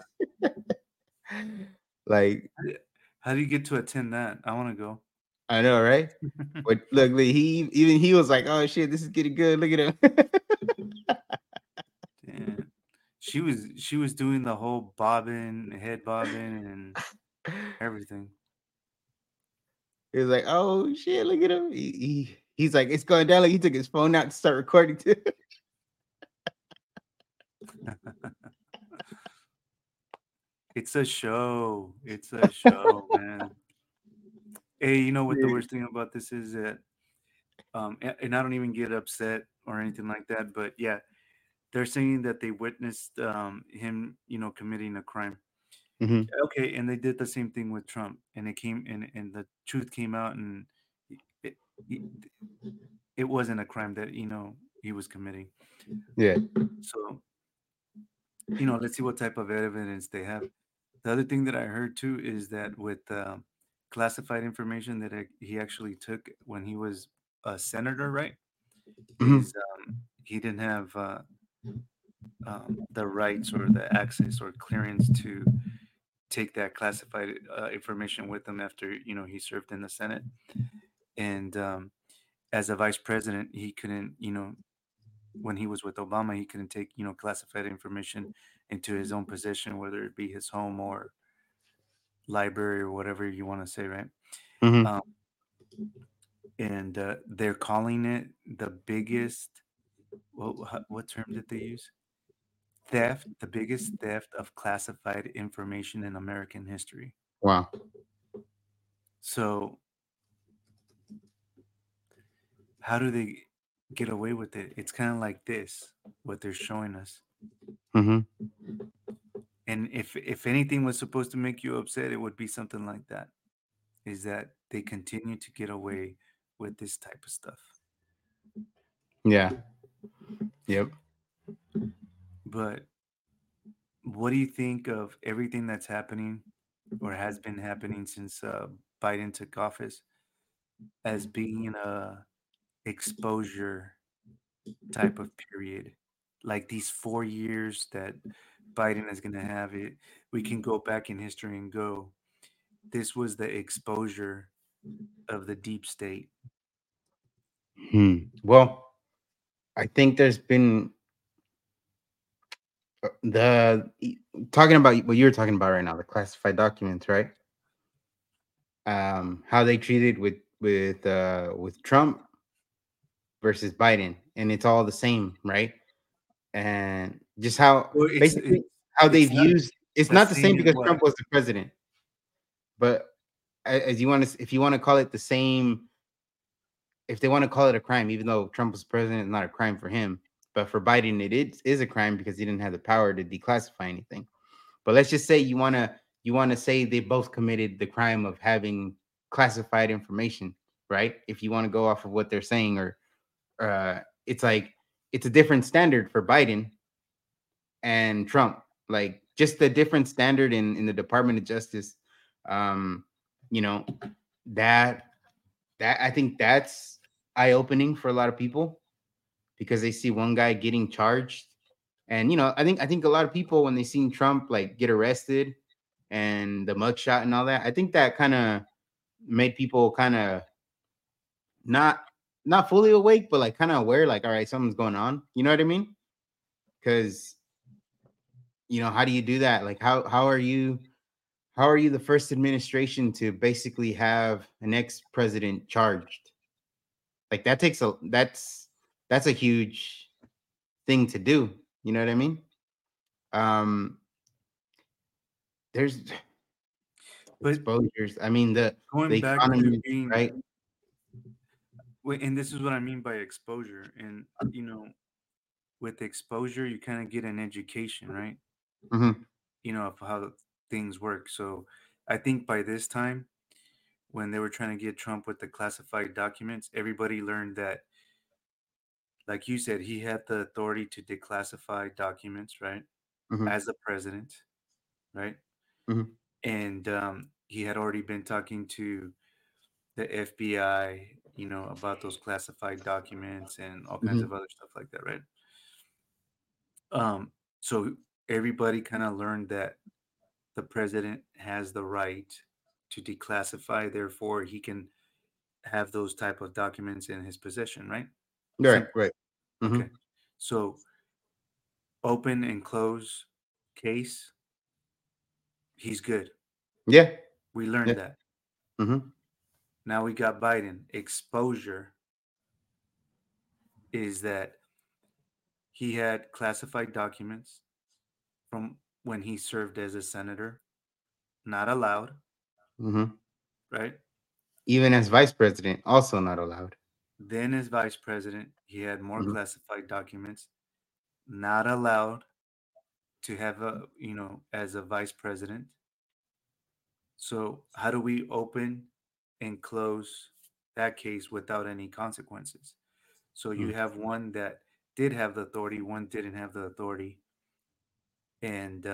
Like, how do you get to attend that? I want to go. I know, right? But look, he was like, "Oh shit, this is getting good. Look at him." Damn. She was doing the whole head bobbing and everything. He was like, "Oh shit, look at him." He's like, "It's going down." Like he took his phone out to start recording too. It's a show. It's a show, man. Hey, you know what the worst thing about this is? That and I don't even get upset or anything like that, but yeah, they're saying that they witnessed him, committing a crime. Mm-hmm. Okay, and they did the same thing with Trump, and it came and the truth came out, and it wasn't a crime that he was committing. Yeah. So let's see what type of evidence they have. The other thing that I heard too is that with classified information that he actually took when he was a senator, right? Mm-hmm. He didn't have the rights or the access or clearance to take that classified information with him after he served in the Senate. And as a vice president, he couldn't, when he was with Obama, he couldn't take classified information into his own possession, whether it be his home or library or whatever you want to say, right? Mm-hmm. And they're calling it the biggest, what term did they use? Theft, the biggest theft of classified information in American history. Wow. So how do they get away with it? It's kind of like this, what they're showing us. Mm-hmm. And if anything was supposed to make you upset, it would be something like that. Is that they continue to get away with this type of stuff. Yeah. Yep. But what do you think of everything that's happening or has been happening since Biden took office as being a exposure type of period? Like these 4 years that Biden is going to have it, we can go back in history and go, this was the exposure of the deep state. Well, I think there's been talking about what you're talking about right now, the classified documents, right? How they treated with Trump versus Biden, and it's all the same, right? And just how they've used it's not the same because Trump was the president, but if you want to call it the same, if they want to call it a crime, even though Trump was president, it's not a crime for him. But for Biden, it is a crime because he didn't have the power to declassify anything. But let's just say you want to say they both committed the crime of having classified information, right? If you want to go off of what they're saying, or it's like it's a different standard for Biden and Trump, like just the different standard in the Department of Justice. You know, that I think that's eye-opening for a lot of people, because they see one guy getting charged. And I think a lot of people, when they seen Trump like get arrested and the mugshot and all that, I think that kind of made people kind of not fully awake, but like kind of aware, like, all right, something's going on. You know what I mean? Because how do you do that? Like, how are you the first administration to basically have an ex-president charged? Like, that's a huge thing to do. You know what I mean? There's exposures. I mean, the economy, right? And this is what I mean by exposure. And with exposure, you kind of get an education, right? Mm-hmm. Of how things work. So I think by this time, when they were trying to get Trump with the classified documents, everybody learned that, like you said, he had the authority to declassify documents, right? Mm-hmm. As the president, right? Mm-hmm. And he had already been talking to the FBI, about those classified documents and all kinds of other stuff like that, right? So everybody kind of learned that the president has the right to declassify, therefore he can have those type of documents in his possession, right? Right. Mm-hmm. Okay. So open and close case, he's good. Yeah. We learned that. Mm-hmm. Now we got Biden. Exposure is that he had classified documents from when he served as a senator, not allowed. Mm-hmm. Right? Even as vice president, also not allowed. Then as vice president, he had more classified documents, not allowed to have as a vice president. So how do we open and close that case without any consequences? So you have one that did have the authority, one didn't have the authority. And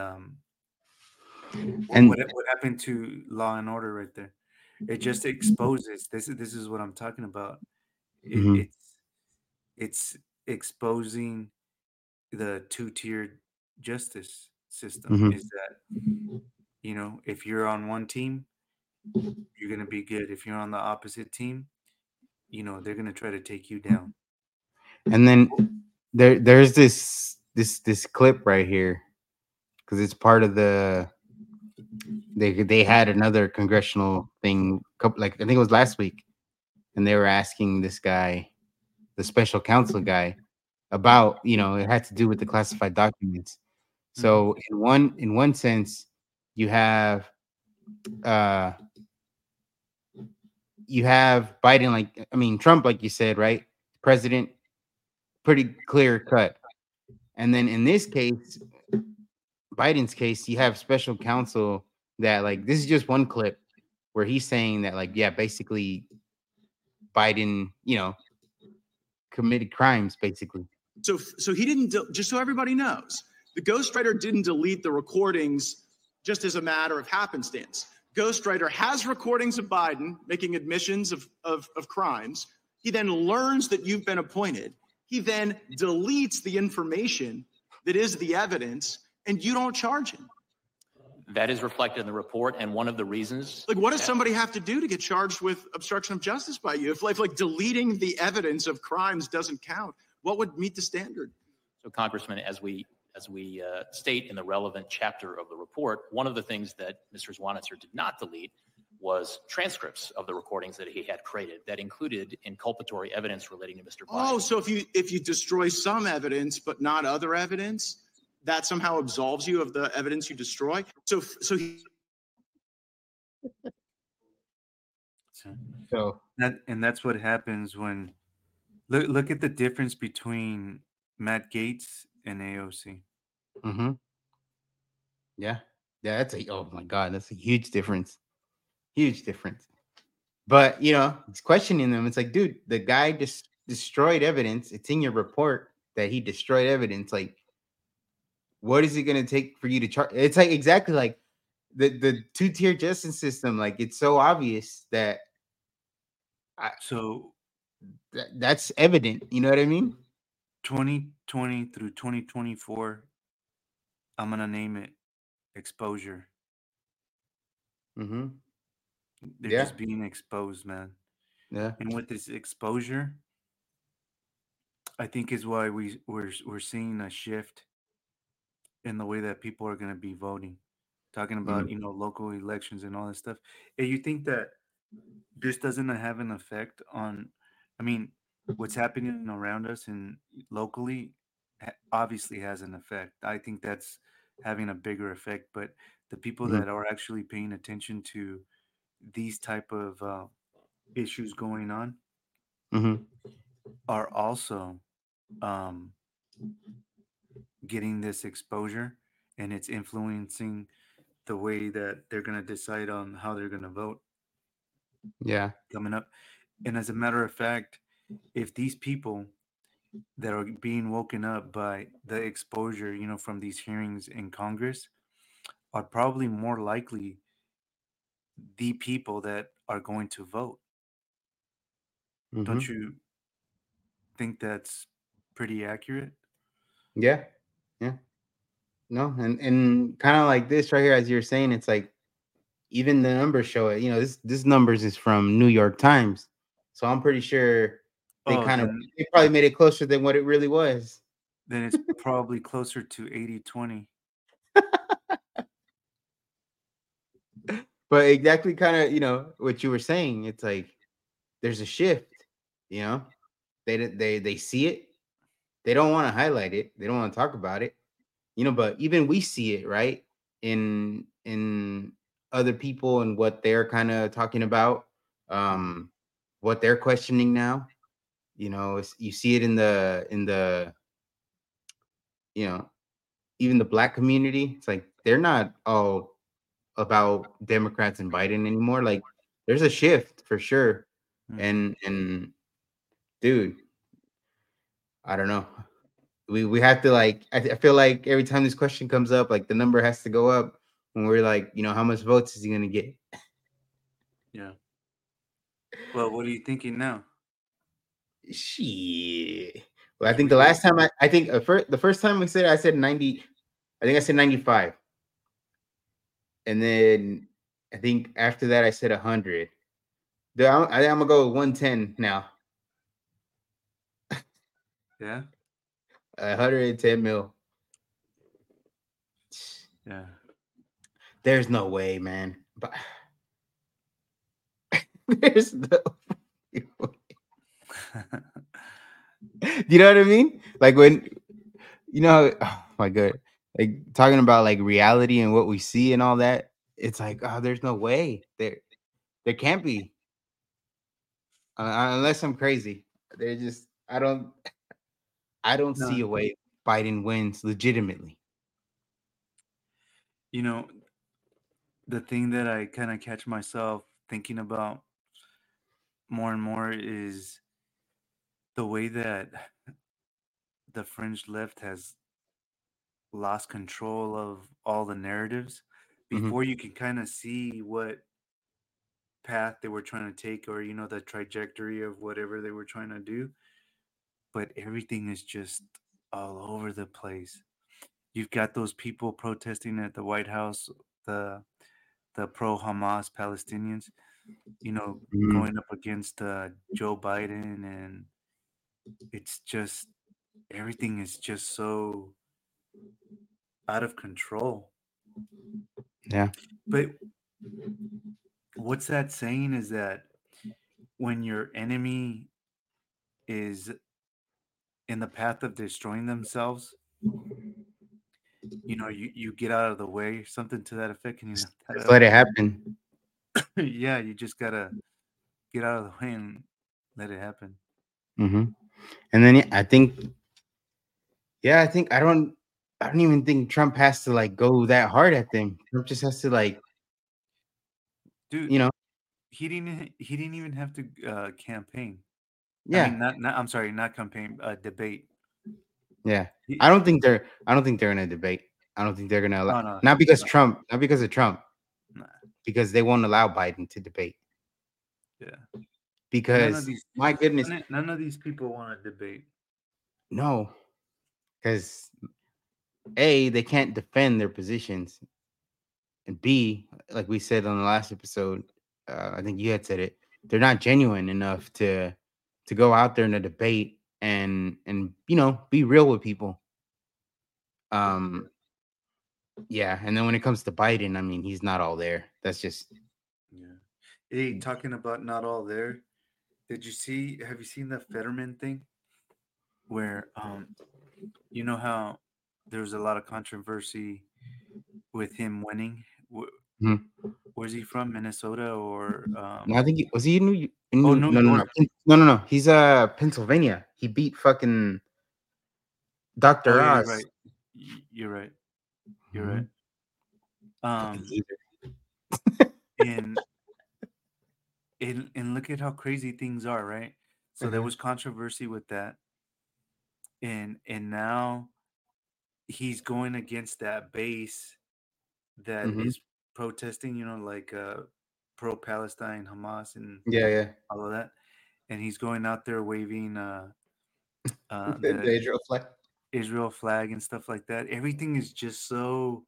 what happened to law and order right there? It just exposes. This is what I'm talking about. It's exposing the two-tiered justice system. Is that if you're on one team, you're gonna be good. If you're on the opposite team, they're gonna try to take you down. And then there's this clip right here, because it's part of they had another congressional thing, like I think it was last week, and they were asking this guy, the special counsel guy, about it had to do with the classified documents. So in one sense, you have Biden, like, I mean, Trump, like you said, right? President, pretty clear cut. And then in this case, Biden's case, you have special counsel that, like, this is just one clip where he's saying that, like, yeah, basically Biden, committed crimes, basically. So he didn't, just so everybody knows, the ghostwriter didn't delete the recordings just as a matter of happenstance. Ghostwriter has recordings of Biden making admissions of crimes. He then learns that you've been appointed. He then deletes the information that is the evidence, and you don't charge him. That is reflected in the report, and one of the reasons. Like, what does somebody have to do to get charged with obstruction of justice by you? If like deleting the evidence of crimes doesn't count, what would meet the standard? So, Congressman, as we state in the relevant chapter of the report, one of the things that Mr. Zwanitzer did not delete was transcripts of the recordings that he had created that included inculpatory evidence relating to Mr. Biden. Oh, so if you destroy some evidence but not other evidence, that somehow absolves you of the evidence you destroy. So that's what happens when look at the difference between Matt Gaetz and AOC. Mm-hmm. Yeah, that's oh my God, that's a huge difference. Huge difference. But he's questioning them. It's like, dude, the guy just destroyed evidence. It's in your report that he destroyed evidence. Like, what is it going to take for you to charge? It's like exactly like the two-tier justice system. Like, it's so obvious that that's evident. You know what I mean? 2020 through 2024, I'm gonna name it exposure. Mm-hmm. They're just being exposed, man. Yeah. And with this exposure, I think is why we're seeing a shift in the way that people are going to be voting. Talking about local elections and all this stuff. And you think that this doesn't have an effect on? I mean, what's happening around us and locally obviously has an effect. I think that's having a bigger effect. But the people that are actually paying attention to these type of issues going on are also getting this exposure, and it's influencing the way that they're going to decide on how they're going to vote. Yeah. Coming up. And as a matter of fact, if these people that are being woken up by the exposure, from these hearings in Congress are probably more likely the people that are going to vote. Don't you think that's pretty accurate? Yeah. Yeah. No, and kind of like this right here, as you're saying, it's like even the numbers show it. This numbers is from New York Times, so I'm pretty sure they they probably made it closer than what it really was. Then it's probably closer to 80-20. But exactly, kind of, what you were saying. It's like there's a shift. They see it. They don't want to highlight it. They don't want to talk about it. But even we see it, right? In other people and what they're kind of talking about, what they're questioning now. You see it in the even the Black community. It's like they're not all about Democrats and Biden anymore. Like there's a shift for sure. And dude, I don't know. We have to I feel like every time this question comes up, like the number has to go up when we're like, how much votes is he gonna get? Yeah. Well, what are you thinking now? Shit. Well, I think the last time the first time we said it, I said 90. I think I said 95. And then I think after that I said 100. I'm gonna go with 110 now. Yeah. 110 mil. Yeah. There's no way, man. But there's no way. You know what I mean? Like when oh my god, like talking about like reality and what we see and all that. It's like, oh, there's no way. There can't be. Unless I'm crazy. They're just I don't see a way Biden wins legitimately. The thing that I kind of catch myself thinking about more and more is the way that the fringe left has lost control of all the narratives before you can kind of see what path they were trying to take, or the trajectory of whatever they were trying to do. But everything is just all over the place. You've got those people protesting at the White House, the pro-Hamas Palestinians, going up against Joe Biden, and it's just everything is just so out of control. Yeah. But what's that saying is that when your enemy is in the path of destroying themselves, you get out of the way, something to that effect. Can you just let it happen? Yeah, you just gotta get out of the way and let it happen. And then I think I don't even think Trump has to like go that hard at them. Trump just has to like, dude, he didn't even have to campaign. Yeah. I mean, I'm sorry, not campaign, debate. Yeah. I don't think they're gonna debate. I don't think they're gonna allow No. not because Trump, not because of Trump. Nah. Because they won't allow Biden to debate. Yeah. Because my goodness, none of these people want to debate. No. Because A, they can't defend their positions. And B, like we said on the last episode, I think you had said it, they're not genuine enough to go out there in a debate and be real with people. Yeah, and then when it comes to Biden, I mean, he's not all there. That's just Hey, talking about not all there. Have you seen the Fetterman thing? Where you know how there was a lot of controversy with him winning. Where's he from? Minnesota or? No, I think was he in New York? No. He's Pennsylvania. He beat fucking Dr. Oz. You're right. You're right. And look at how crazy things are, right? So there was controversy with that, and now he's going against that base that is protesting, like pro-Palestine, Hamas, and all of that, and he's going out there waving the Israel flag and stuff like that. Everything is just so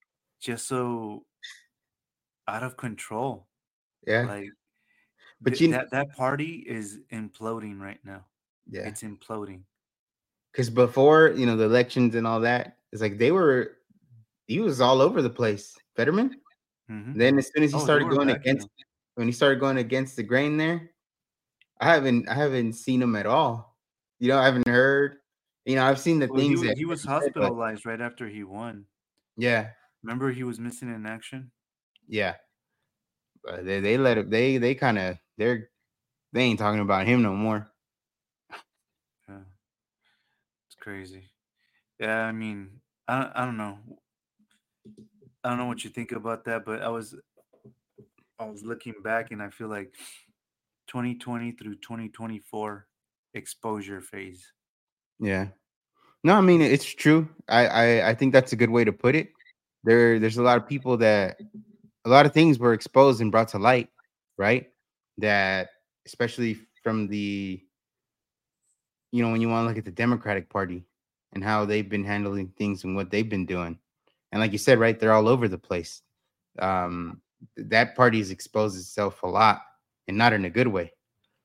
out of control. Yeah. Like, but that party is imploding right now. Yeah, it's imploding. Because before, the elections and all that, it's like he was all over the place, Fetterman. Then as soon as he started going against, when he started going against the grain there, I haven't seen him at all. I haven't heard. I've seen the things he was hospitalized right after he won. Yeah, remember he was missing in action. Yeah, they let him. They kind of they ain't talking about him no more. Yeah, it's crazy. Yeah, I mean, I don't know. I don't know what you think about that, but I was looking back and I feel like 2020 through 2024 exposure phase. Yeah. No, I mean, it's true. I think that's a good way to put it. There's a lot of people that a lot of things were exposed and brought to light, right? That especially from the when you want to look at the Democratic Party and how they've been handling things and what they've been doing. And like you said, right, they're all over the place. That party has exposed itself a lot and not in a good way.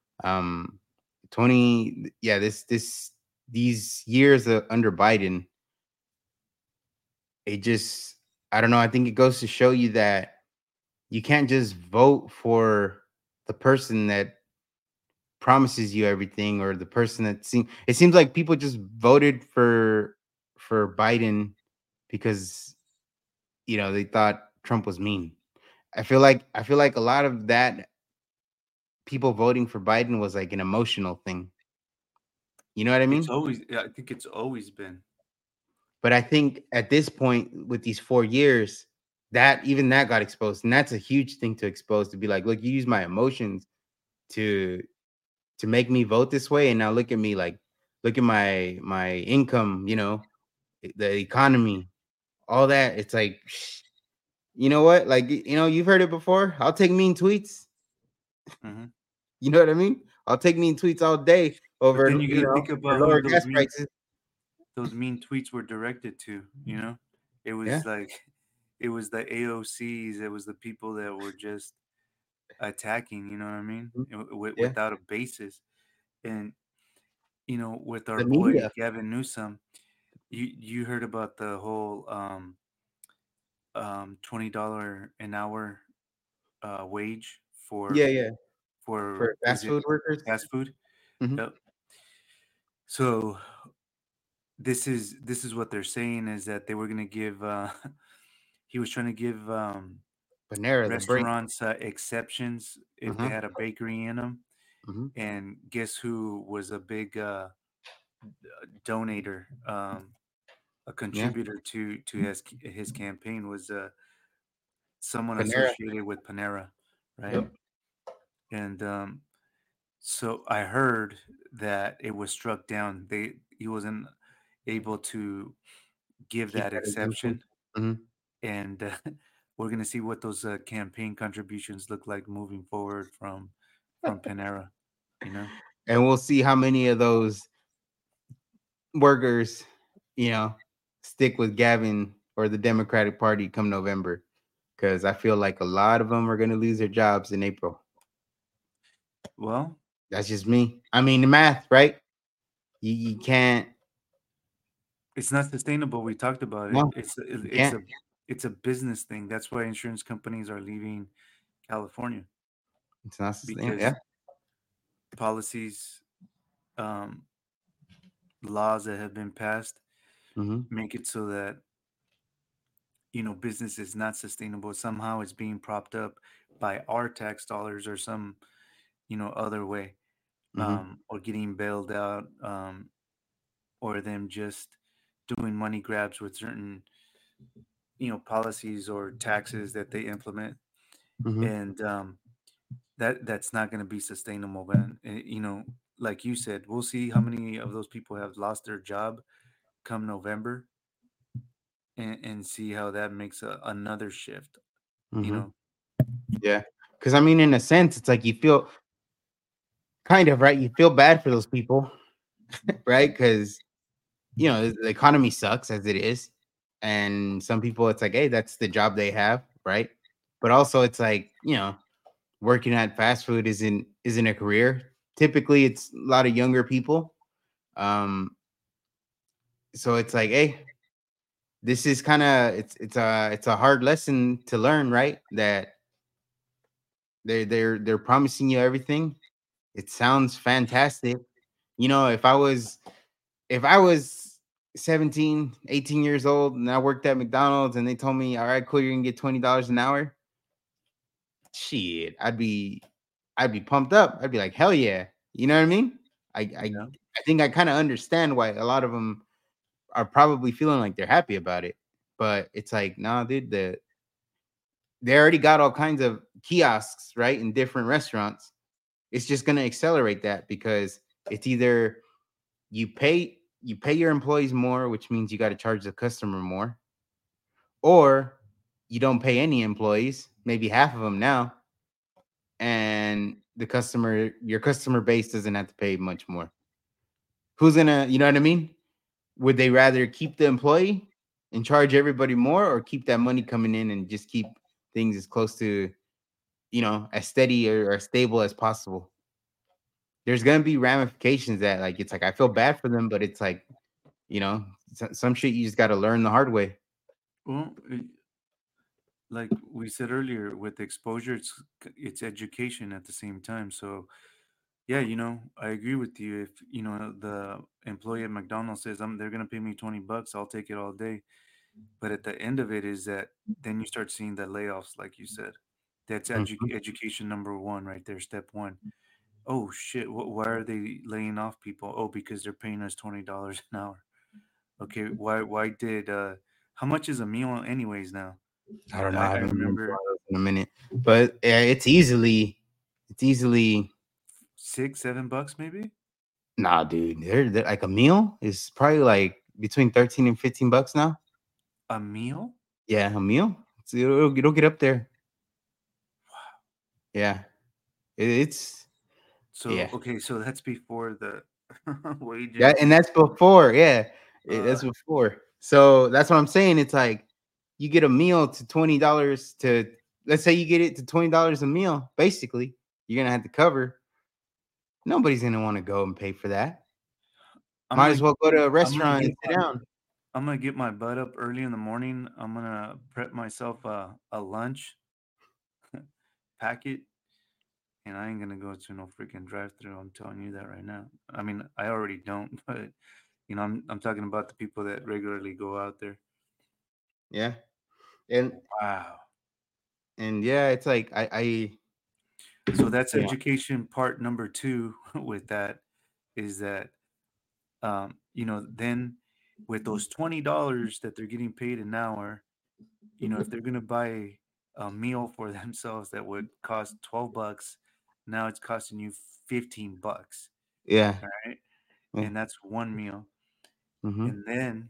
these years under Biden, I don't know. I think it goes to show you that you can't just vote for the person that promises you everything or the person that it seems like people just voted for Biden because they thought Trump was mean. I feel like a lot of that people voting for Biden was like an emotional thing. You know what I mean? I think it's always been. But I think at this point with these 4 years, that got exposed, and that's a huge thing to expose, to be like, look, you use my emotions to make me vote this way, and now look at me, like, look at my income, the economy, all that. It's like, you know what? Like, you've heard it before. I'll take mean tweets. You know what I mean? I'll take mean tweets all day over. Then you gotta think about lower gas prices. Those mean tweets were directed to. It was like, it was the AOCs. It was the people that were just attacking. You know what I mean? Without a basis. And with our boy Gavin Newsom, you heard about the whole $20 an hour wage for for fast food workers. Fast food. Yep. So this is what they're saying, is that they were going to give he was trying to give Panera restaurants exceptions if they had a bakery in them. And guess who was a big donator, a contributor to his campaign was someone Panera. associated with Panera, right? Yep. And so I heard that it was struck down. He wasn't able to give Keep that that exemption. exception, and we're gonna see what those campaign contributions look like moving forward from Panera. You know, And we'll see how many of those workers, stick with Gavin or the Democratic Party come November, because I feel like a lot of them are going to lose their jobs in April. Well, that's just me. I mean, the math, right? You can't. It's not sustainable. We talked about it. No, It's a business thing. That's why insurance companies are leaving California. It's not sustainable. Because policies, laws that have been passed make it so that business is not sustainable. Somehow it's being propped up by our tax dollars or some other way, or getting bailed out, or them just doing money grabs with certain policies or taxes that they implement, and that's not going to be sustainable. But like you said, we'll see how many of those people have lost their job come November, and see how that makes another shift. Yeah, because I mean, in a sense, it's like you feel kind of right. You feel bad for those people, right? Because the economy sucks as it is, and some people, it's like, hey, that's the job they have, right? But also, it's like working at fast food isn't a career. Typically, it's a lot of younger people. So it's like, hey, this is kind of it's a hard lesson to learn, right? That they're promising you everything. It sounds fantastic. If I was 17, 18 years old and I worked at McDonald's and they told me, all right, cool, you're gonna get $20 an hour. Shit, I'd be pumped up. I'd be like, hell yeah. You know what I mean? I think I kind of understand why a lot of them are probably feeling like they're happy about it. But it's like, nah, dude, they already got all kinds of kiosks, right, in different restaurants. It's just going to accelerate that, because it's either you pay your employees more, which means you got to charge the customer more, or you don't pay any employees, maybe half of them now, and your customer base doesn't have to pay much more. Who's gonna, you know what I mean? Would they rather keep the employee and charge everybody more, or keep that money coming in and just keep things as close to, as steady or as stable as possible? There's gonna be ramifications that, like, it's like I feel bad for them, but it's like, some shit you just got to learn the hard way. Well, like we said earlier, with exposure, it's education at the same time. So, yeah, I agree with you. If the employee at McDonald's says they're gonna pay me $20, I'll take it all day. But at the end of it is that then you start seeing the layoffs, like you said. That's education number one right there. Step one. Oh shit! Why are they laying off people? Oh, because they're paying us $20 an hour. Okay, why did how much is a meal anyways now? I don't know. I don't remember in a minute, but it's easily $6-7 maybe. Nah, dude, they're like, a meal is probably like between 13 and $15 now. A meal? Yeah, a meal. It'll get up there. Wow. Yeah, it's so yeah. Okay. So that's before the wages. Yeah, and that's before. Yeah, that's before. So that's what I'm saying. It's like you get a meal to $20 to, let's say you get it to $20 a meal. Basically, you're gonna have to cover. Nobody's gonna want to go and pay for that. Might as well go to a restaurant and sit down. I'm gonna get my butt up early in the morning. I'm gonna prep myself a lunch packet, and I ain't gonna go to no freaking drive-through. I'm telling you that right now. I mean, I already don't, but I'm talking about the people that regularly go out there. Yeah, and wow, and yeah, it's like I So that's education part number 2 with that, is that then with those $20 that they're getting paid an hour, if they're gonna buy a meal for themselves that would cost $12, now it's costing you $15. Yeah. Right. Yeah. And that's one meal. Mm-hmm. And then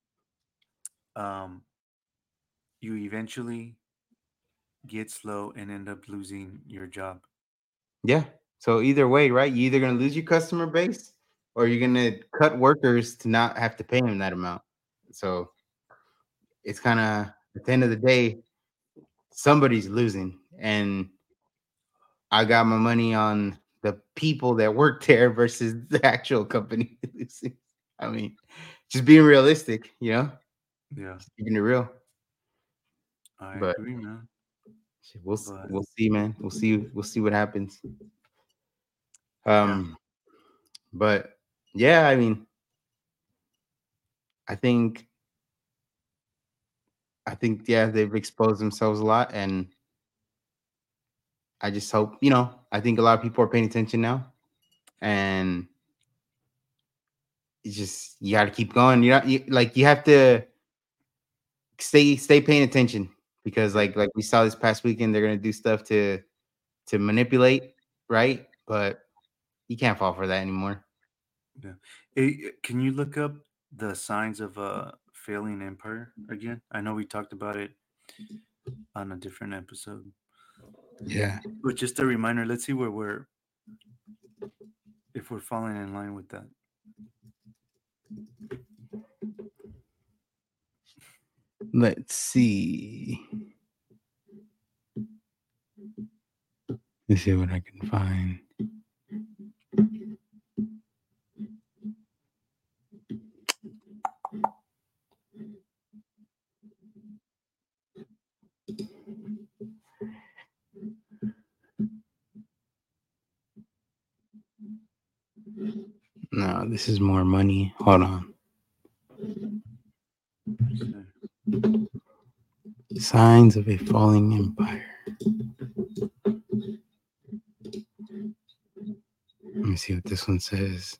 you eventually get slow and end up losing your job. Yeah. So either way, right? You're either going to lose your customer base or you're going to cut workers to not have to pay them that amount. So it's kind of, at the end of the day, somebody's losing. And I got my money on the people that work there versus the actual company losing. I mean, just being realistic, Yeah. Just keeping it real. I But agree, man. we'll see, man. We'll see what happens. But yeah, I mean, I think yeah, they've exposed themselves a lot, and I just hope, I think a lot of people are paying attention now, and it's just, you got to keep going. You have to stay paying attention, because like we saw this past weekend, they're gonna do stuff to manipulate, right? But you can't fall for that anymore. Yeah. Hey, can you look up the signs of a failing empire again? I know we talked about it on a different episode. Yeah. But just a reminder, let's see if we're falling in line with that. Let's see. Let's see what I can find. No, this is more money. Hold on. Signs of a falling empire. Let me see what this one says.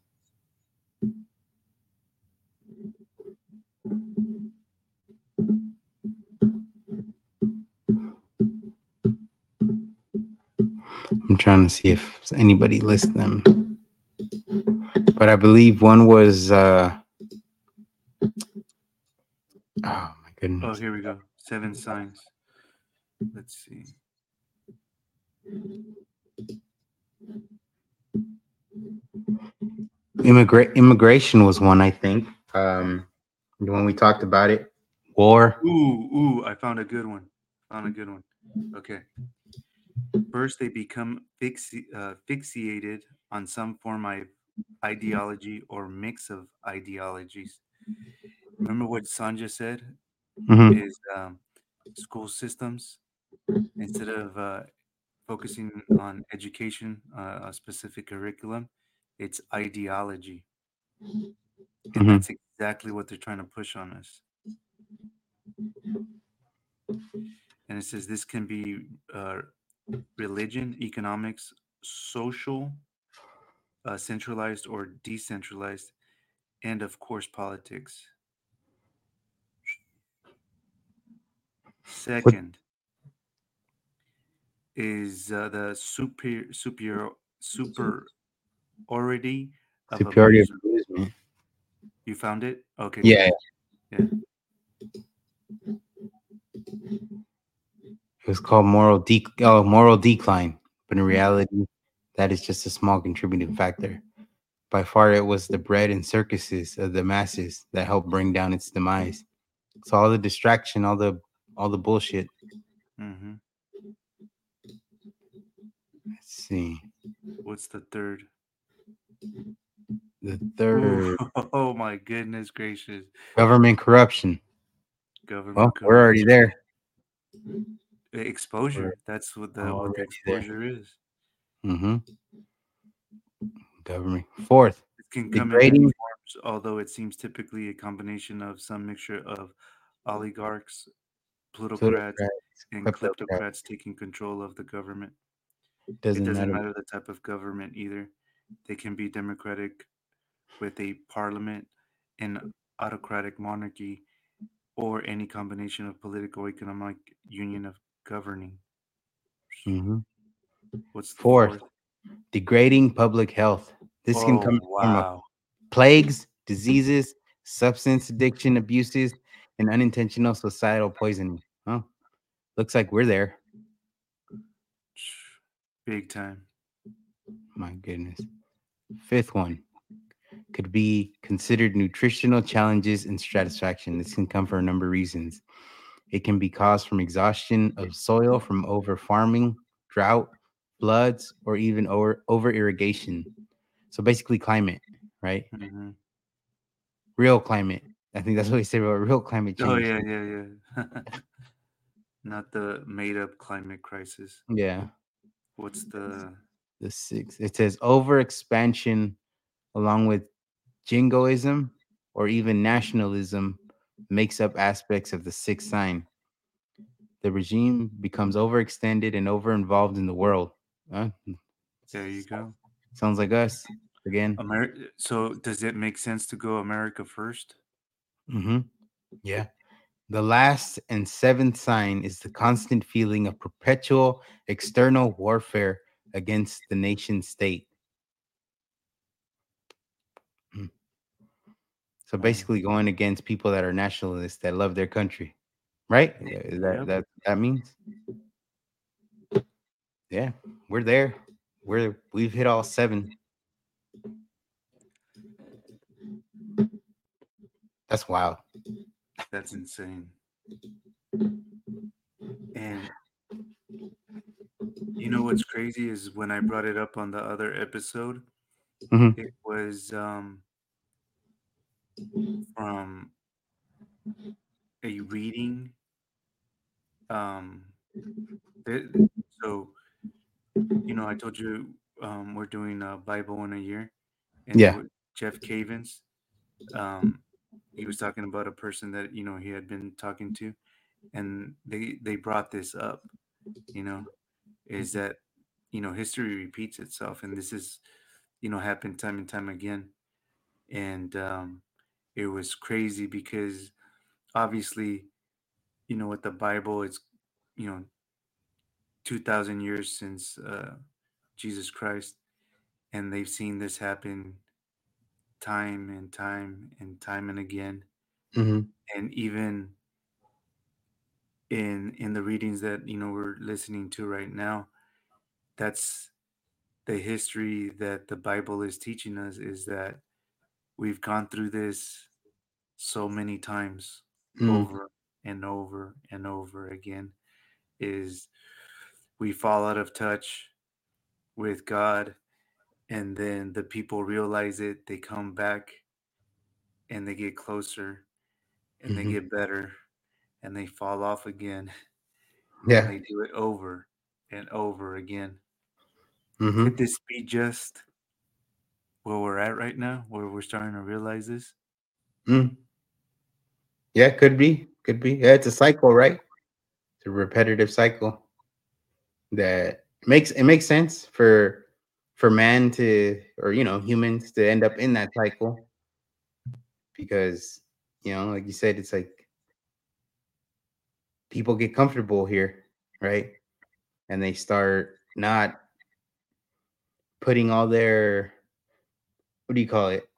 I'm trying to see if anybody lists them. But I believe one was oh my goodness. Oh, here we go. 7 signs. Let's see. Immigration was one, I think. When we talked about it. War. Ooh, I found a good one. Okay. First, they become fixated on some form of ideology or mix of ideologies. Remember what Sanja said? Mm-hmm. Is school systems, instead of focusing on education, a specific curriculum, it's ideology. And that's exactly what they're trying to push on us. And it says this can be religion, economics, social, centralized or decentralized, and of course, politics. Second is the superiority of abusement. You found it? Okay. Yeah. Yeah. It was called moral decline, but in reality, that is just a small contributing factor. By far, it was the bread and circuses of the masses that helped bring down its demise. So all the distraction, all the bullshit. Mm-hmm. Let's see. What's the third? The third. Oh my goodness gracious! Government corruption. Corruption. We're already there. Exposure. That's what the exposure is. Mm-hmm. Government. Fourth. It can come in many forms, although it seems typically a combination of some mixture of oligarchs, plutocrats, and kleptocrats taking control of the government. It doesn't matter the type of government either. They can be democratic with a parliament, an autocratic monarchy, or any combination of political economic union of governing. Mm-hmm. What's the fourth? Degrading public health. This can come in the form of plagues, diseases, substance addiction abuses, and unintentional societal poisoning. Oh, looks like we're there. Big time. My goodness. Fifth one could be considered nutritional challenges and satisfaction. This can come for a number of reasons. It can be caused from exhaustion of soil from over farming, drought, floods, or even over irrigation. So basically, climate, right? Mm-hmm. Real climate. I think that's what we say about real climate change. Oh, yeah. Not the made up climate crisis. Yeah. What's the sixth? It says overexpansion along with jingoism or even nationalism makes up aspects of the sixth sign. The regime becomes overextended and over-involved in the world. There you go. Sounds like us again. So does it make sense to go America first? Mm-hmm. Yeah. The last and seventh sign is the constant feeling of perpetual external warfare against the nation state. So basically going against people that are nationalists that love their country. Right? Is that means? Yeah, we're there. We've hit all 7. That's wild. That's insane. And you know what's crazy is when I brought it up on the other episode, it was from a reading. So, you know, I told you we're doing a Bible in a year, and Jeff Cavins, he was talking about a person that he had been talking to, and they brought this up. Is that history repeats itself, and this is happened time and time again, and it was crazy because obviously with the Bible it's 2,000 years since Jesus Christ, and they've seen this happen time and time and again. And even in the readings that we're listening to right now, that's the history that the Bible is teaching us, is that we've gone through this so many times over and over and over again. Is we fall out of touch with God, and then the people realize it, they come back and they get closer and they get better, and they fall off again. And they do it over and over again. Could this be just where we're at right now, where we're starting to realize this? Yeah, could be. Yeah, it's a cycle, right? It's a repetitive cycle that makes sense for man to, or humans to end up in that cycle, because like you said, it's like people get comfortable here, right? And they start not putting all their, what do you call it?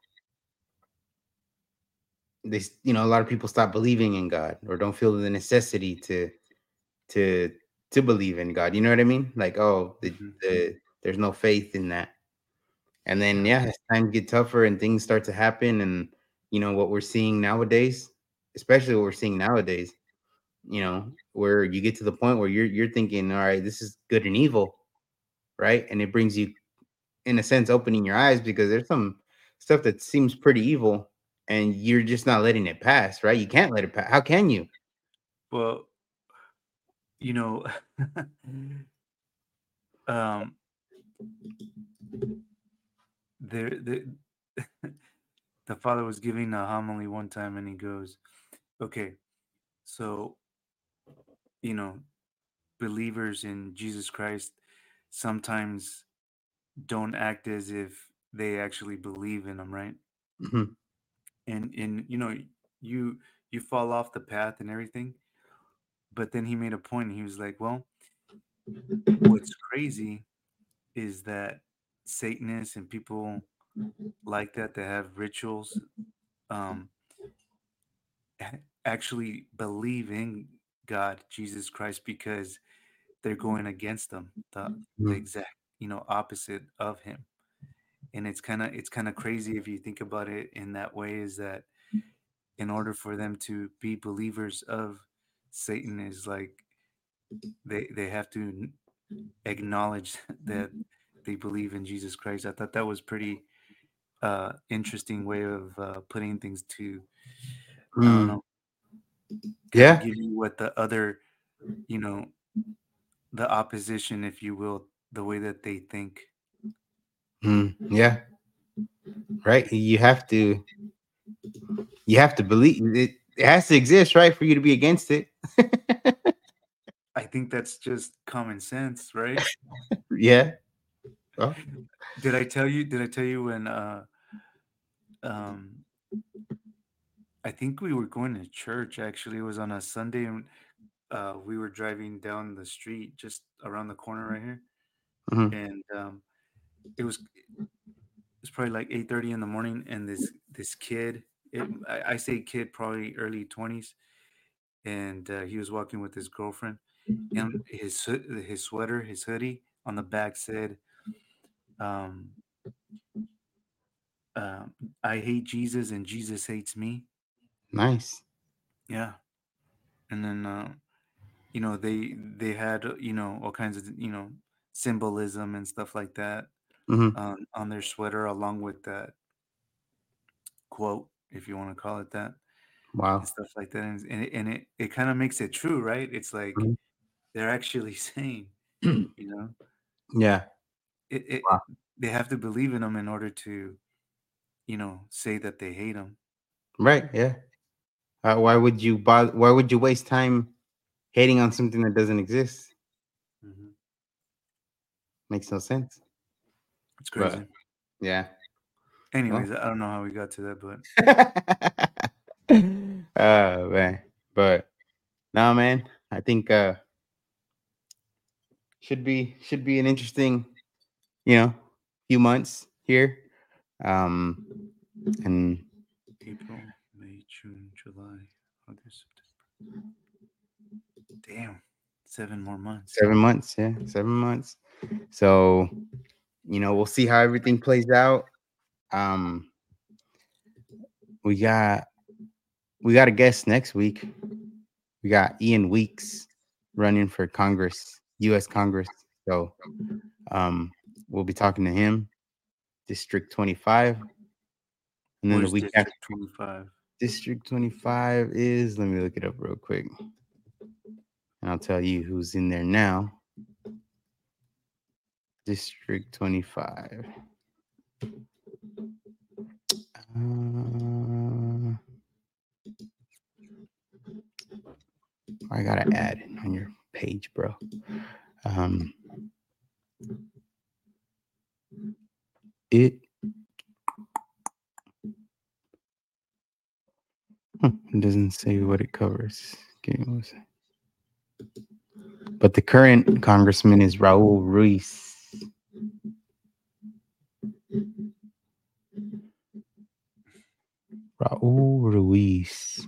They, a lot of people stop believing in God, or don't feel the necessity to believe in God. You know what I mean? Like, oh, there's no faith in that. And then, as times get tougher and things start to happen, and what we're seeing nowadays, especially what we're seeing nowadays, where you get to the point where you're thinking, all right, this is good and evil, right? And it brings you, in a sense, opening your eyes, because there's some stuff that seems pretty evil, and you're just not letting it pass, right? You can't let it pass. How can you? Well, the father was giving a homily one time, and he goes, okay, so believers in Jesus Christ sometimes don't act as if they actually believe in him, right? And you fall off the path and everything. But then he made a point. He was like, well, what's crazy is that Satanists and people like that have rituals actually believe in God, Jesus Christ, because they're going against them, the exact opposite of him. And it's kind of crazy if you think about it in that way, is that in order for them to be believers of Satan, is like they have to acknowledge that they believe in Jesus Christ. I thought that was pretty interesting way of putting things to, I don't know, Yeah. give you what the other, the opposition, if you will, the way that they think. Yeah. Right. You have to believe it. It has to exist, right, for you to be against it. I think that's just common sense, right? Yeah. Well, Did I tell you when I think we were going to church, actually. It was on a Sunday, and we were driving down the street just around the corner right here. And it was probably like 8:30 in the morning, and this kid, I say kid, probably early 20s, and he was walking with his girlfriend, and his sweater, his hoodie on the back said, I hate Jesus and Jesus hates me. Nice. Yeah. And then they had all kinds of symbolism and stuff like that on their sweater, along with that quote, if you want to call it that. Wow. And stuff like that. And it kind of makes it true, right? It's like they're actually saying, Yeah. Wow. They have to believe in them in order to, say that they hate them. Right. Yeah. Why would you bother? Why would you waste time hating on something that doesn't exist? Makes no sense. It's crazy. But, yeah. Anyways, I don't know how we got to that, but man. But no, man. I think should be an interesting, few months here. And April, May, June, July, August, September. Damn. 7 more months. 7 months, yeah. 7 months. So, we'll see how everything plays out. We got a guest next week. We got Ian Weeks running for Congress, U.S. Congress. So, we'll be talking to him. District 25. And then Where's the week District after 25? District 25 is, let me look it up real quick. And I'll tell you who's in there now. District 25. I gotta add it on your page, bro. It doesn't say what it covers. But the current congressman is Raul Ruiz. Raul Ruiz.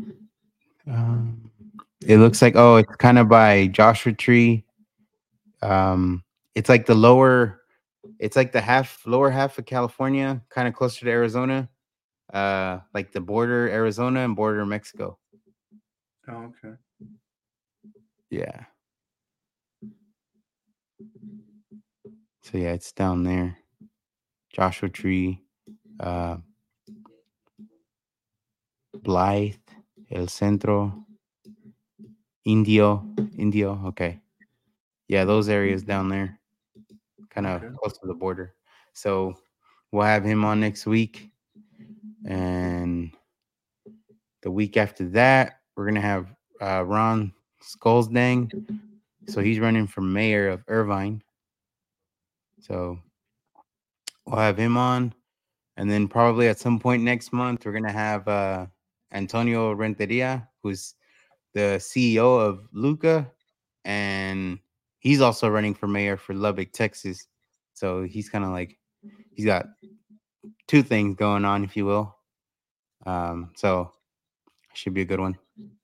It looks like, it's kind of by Joshua Tree. It's like the lower half of California, kind of closer to Arizona. Like the border Arizona and border Mexico. Oh, okay. Yeah. So yeah, it's down there. Joshua Tree, Blythe, El Centro, Indio. Okay. Yeah, those areas down there, kind of close to the border. So we'll have him on next week. And the week after that, we're going to have Ron Skolsdang. So he's running for mayor of Irvine. So we'll have him on. And then probably at some point next month, we're going to have Antonio Renteria, who's the CEO of Luca. And he's also running for mayor for Lubbock, Texas. So he's kind of like, he's got two things going on, if you will. So should be a good one.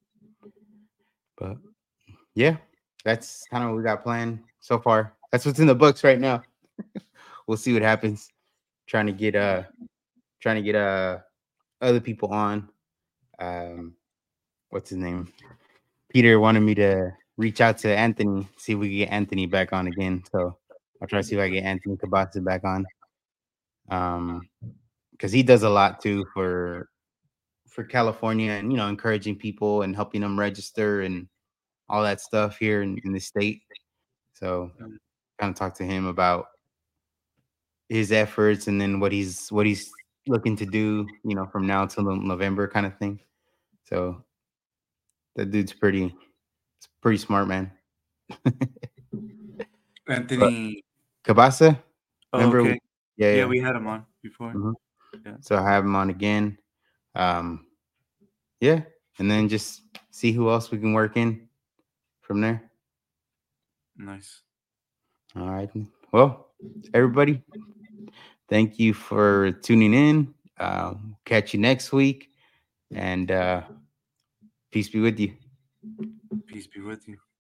But yeah, that's kind of what we got planned so far. That's what's in the books right now. We'll see what happens. Trying to get other people on. What's his name? Peter wanted me to reach out to Anthony, see if we can get Anthony back on again. So I'll try to see if I can get Anthony Cabasa back on. Because he does a lot too for California, and encouraging people and helping them register and all that stuff here in the state. So kind of talk to him about his efforts and then what he's looking to do, from now till November kind of thing. So that dude's pretty smart, man. Anthony Cabasa. Oh, Remember? okay. Yeah, we had him on before. Mhm. Yeah. So I have him on again. Yeah, and then just see who else we can work in from there. Nice. All right. Well, everybody, thank you for tuning in. Catch you next week, and peace be with you. Peace be with you.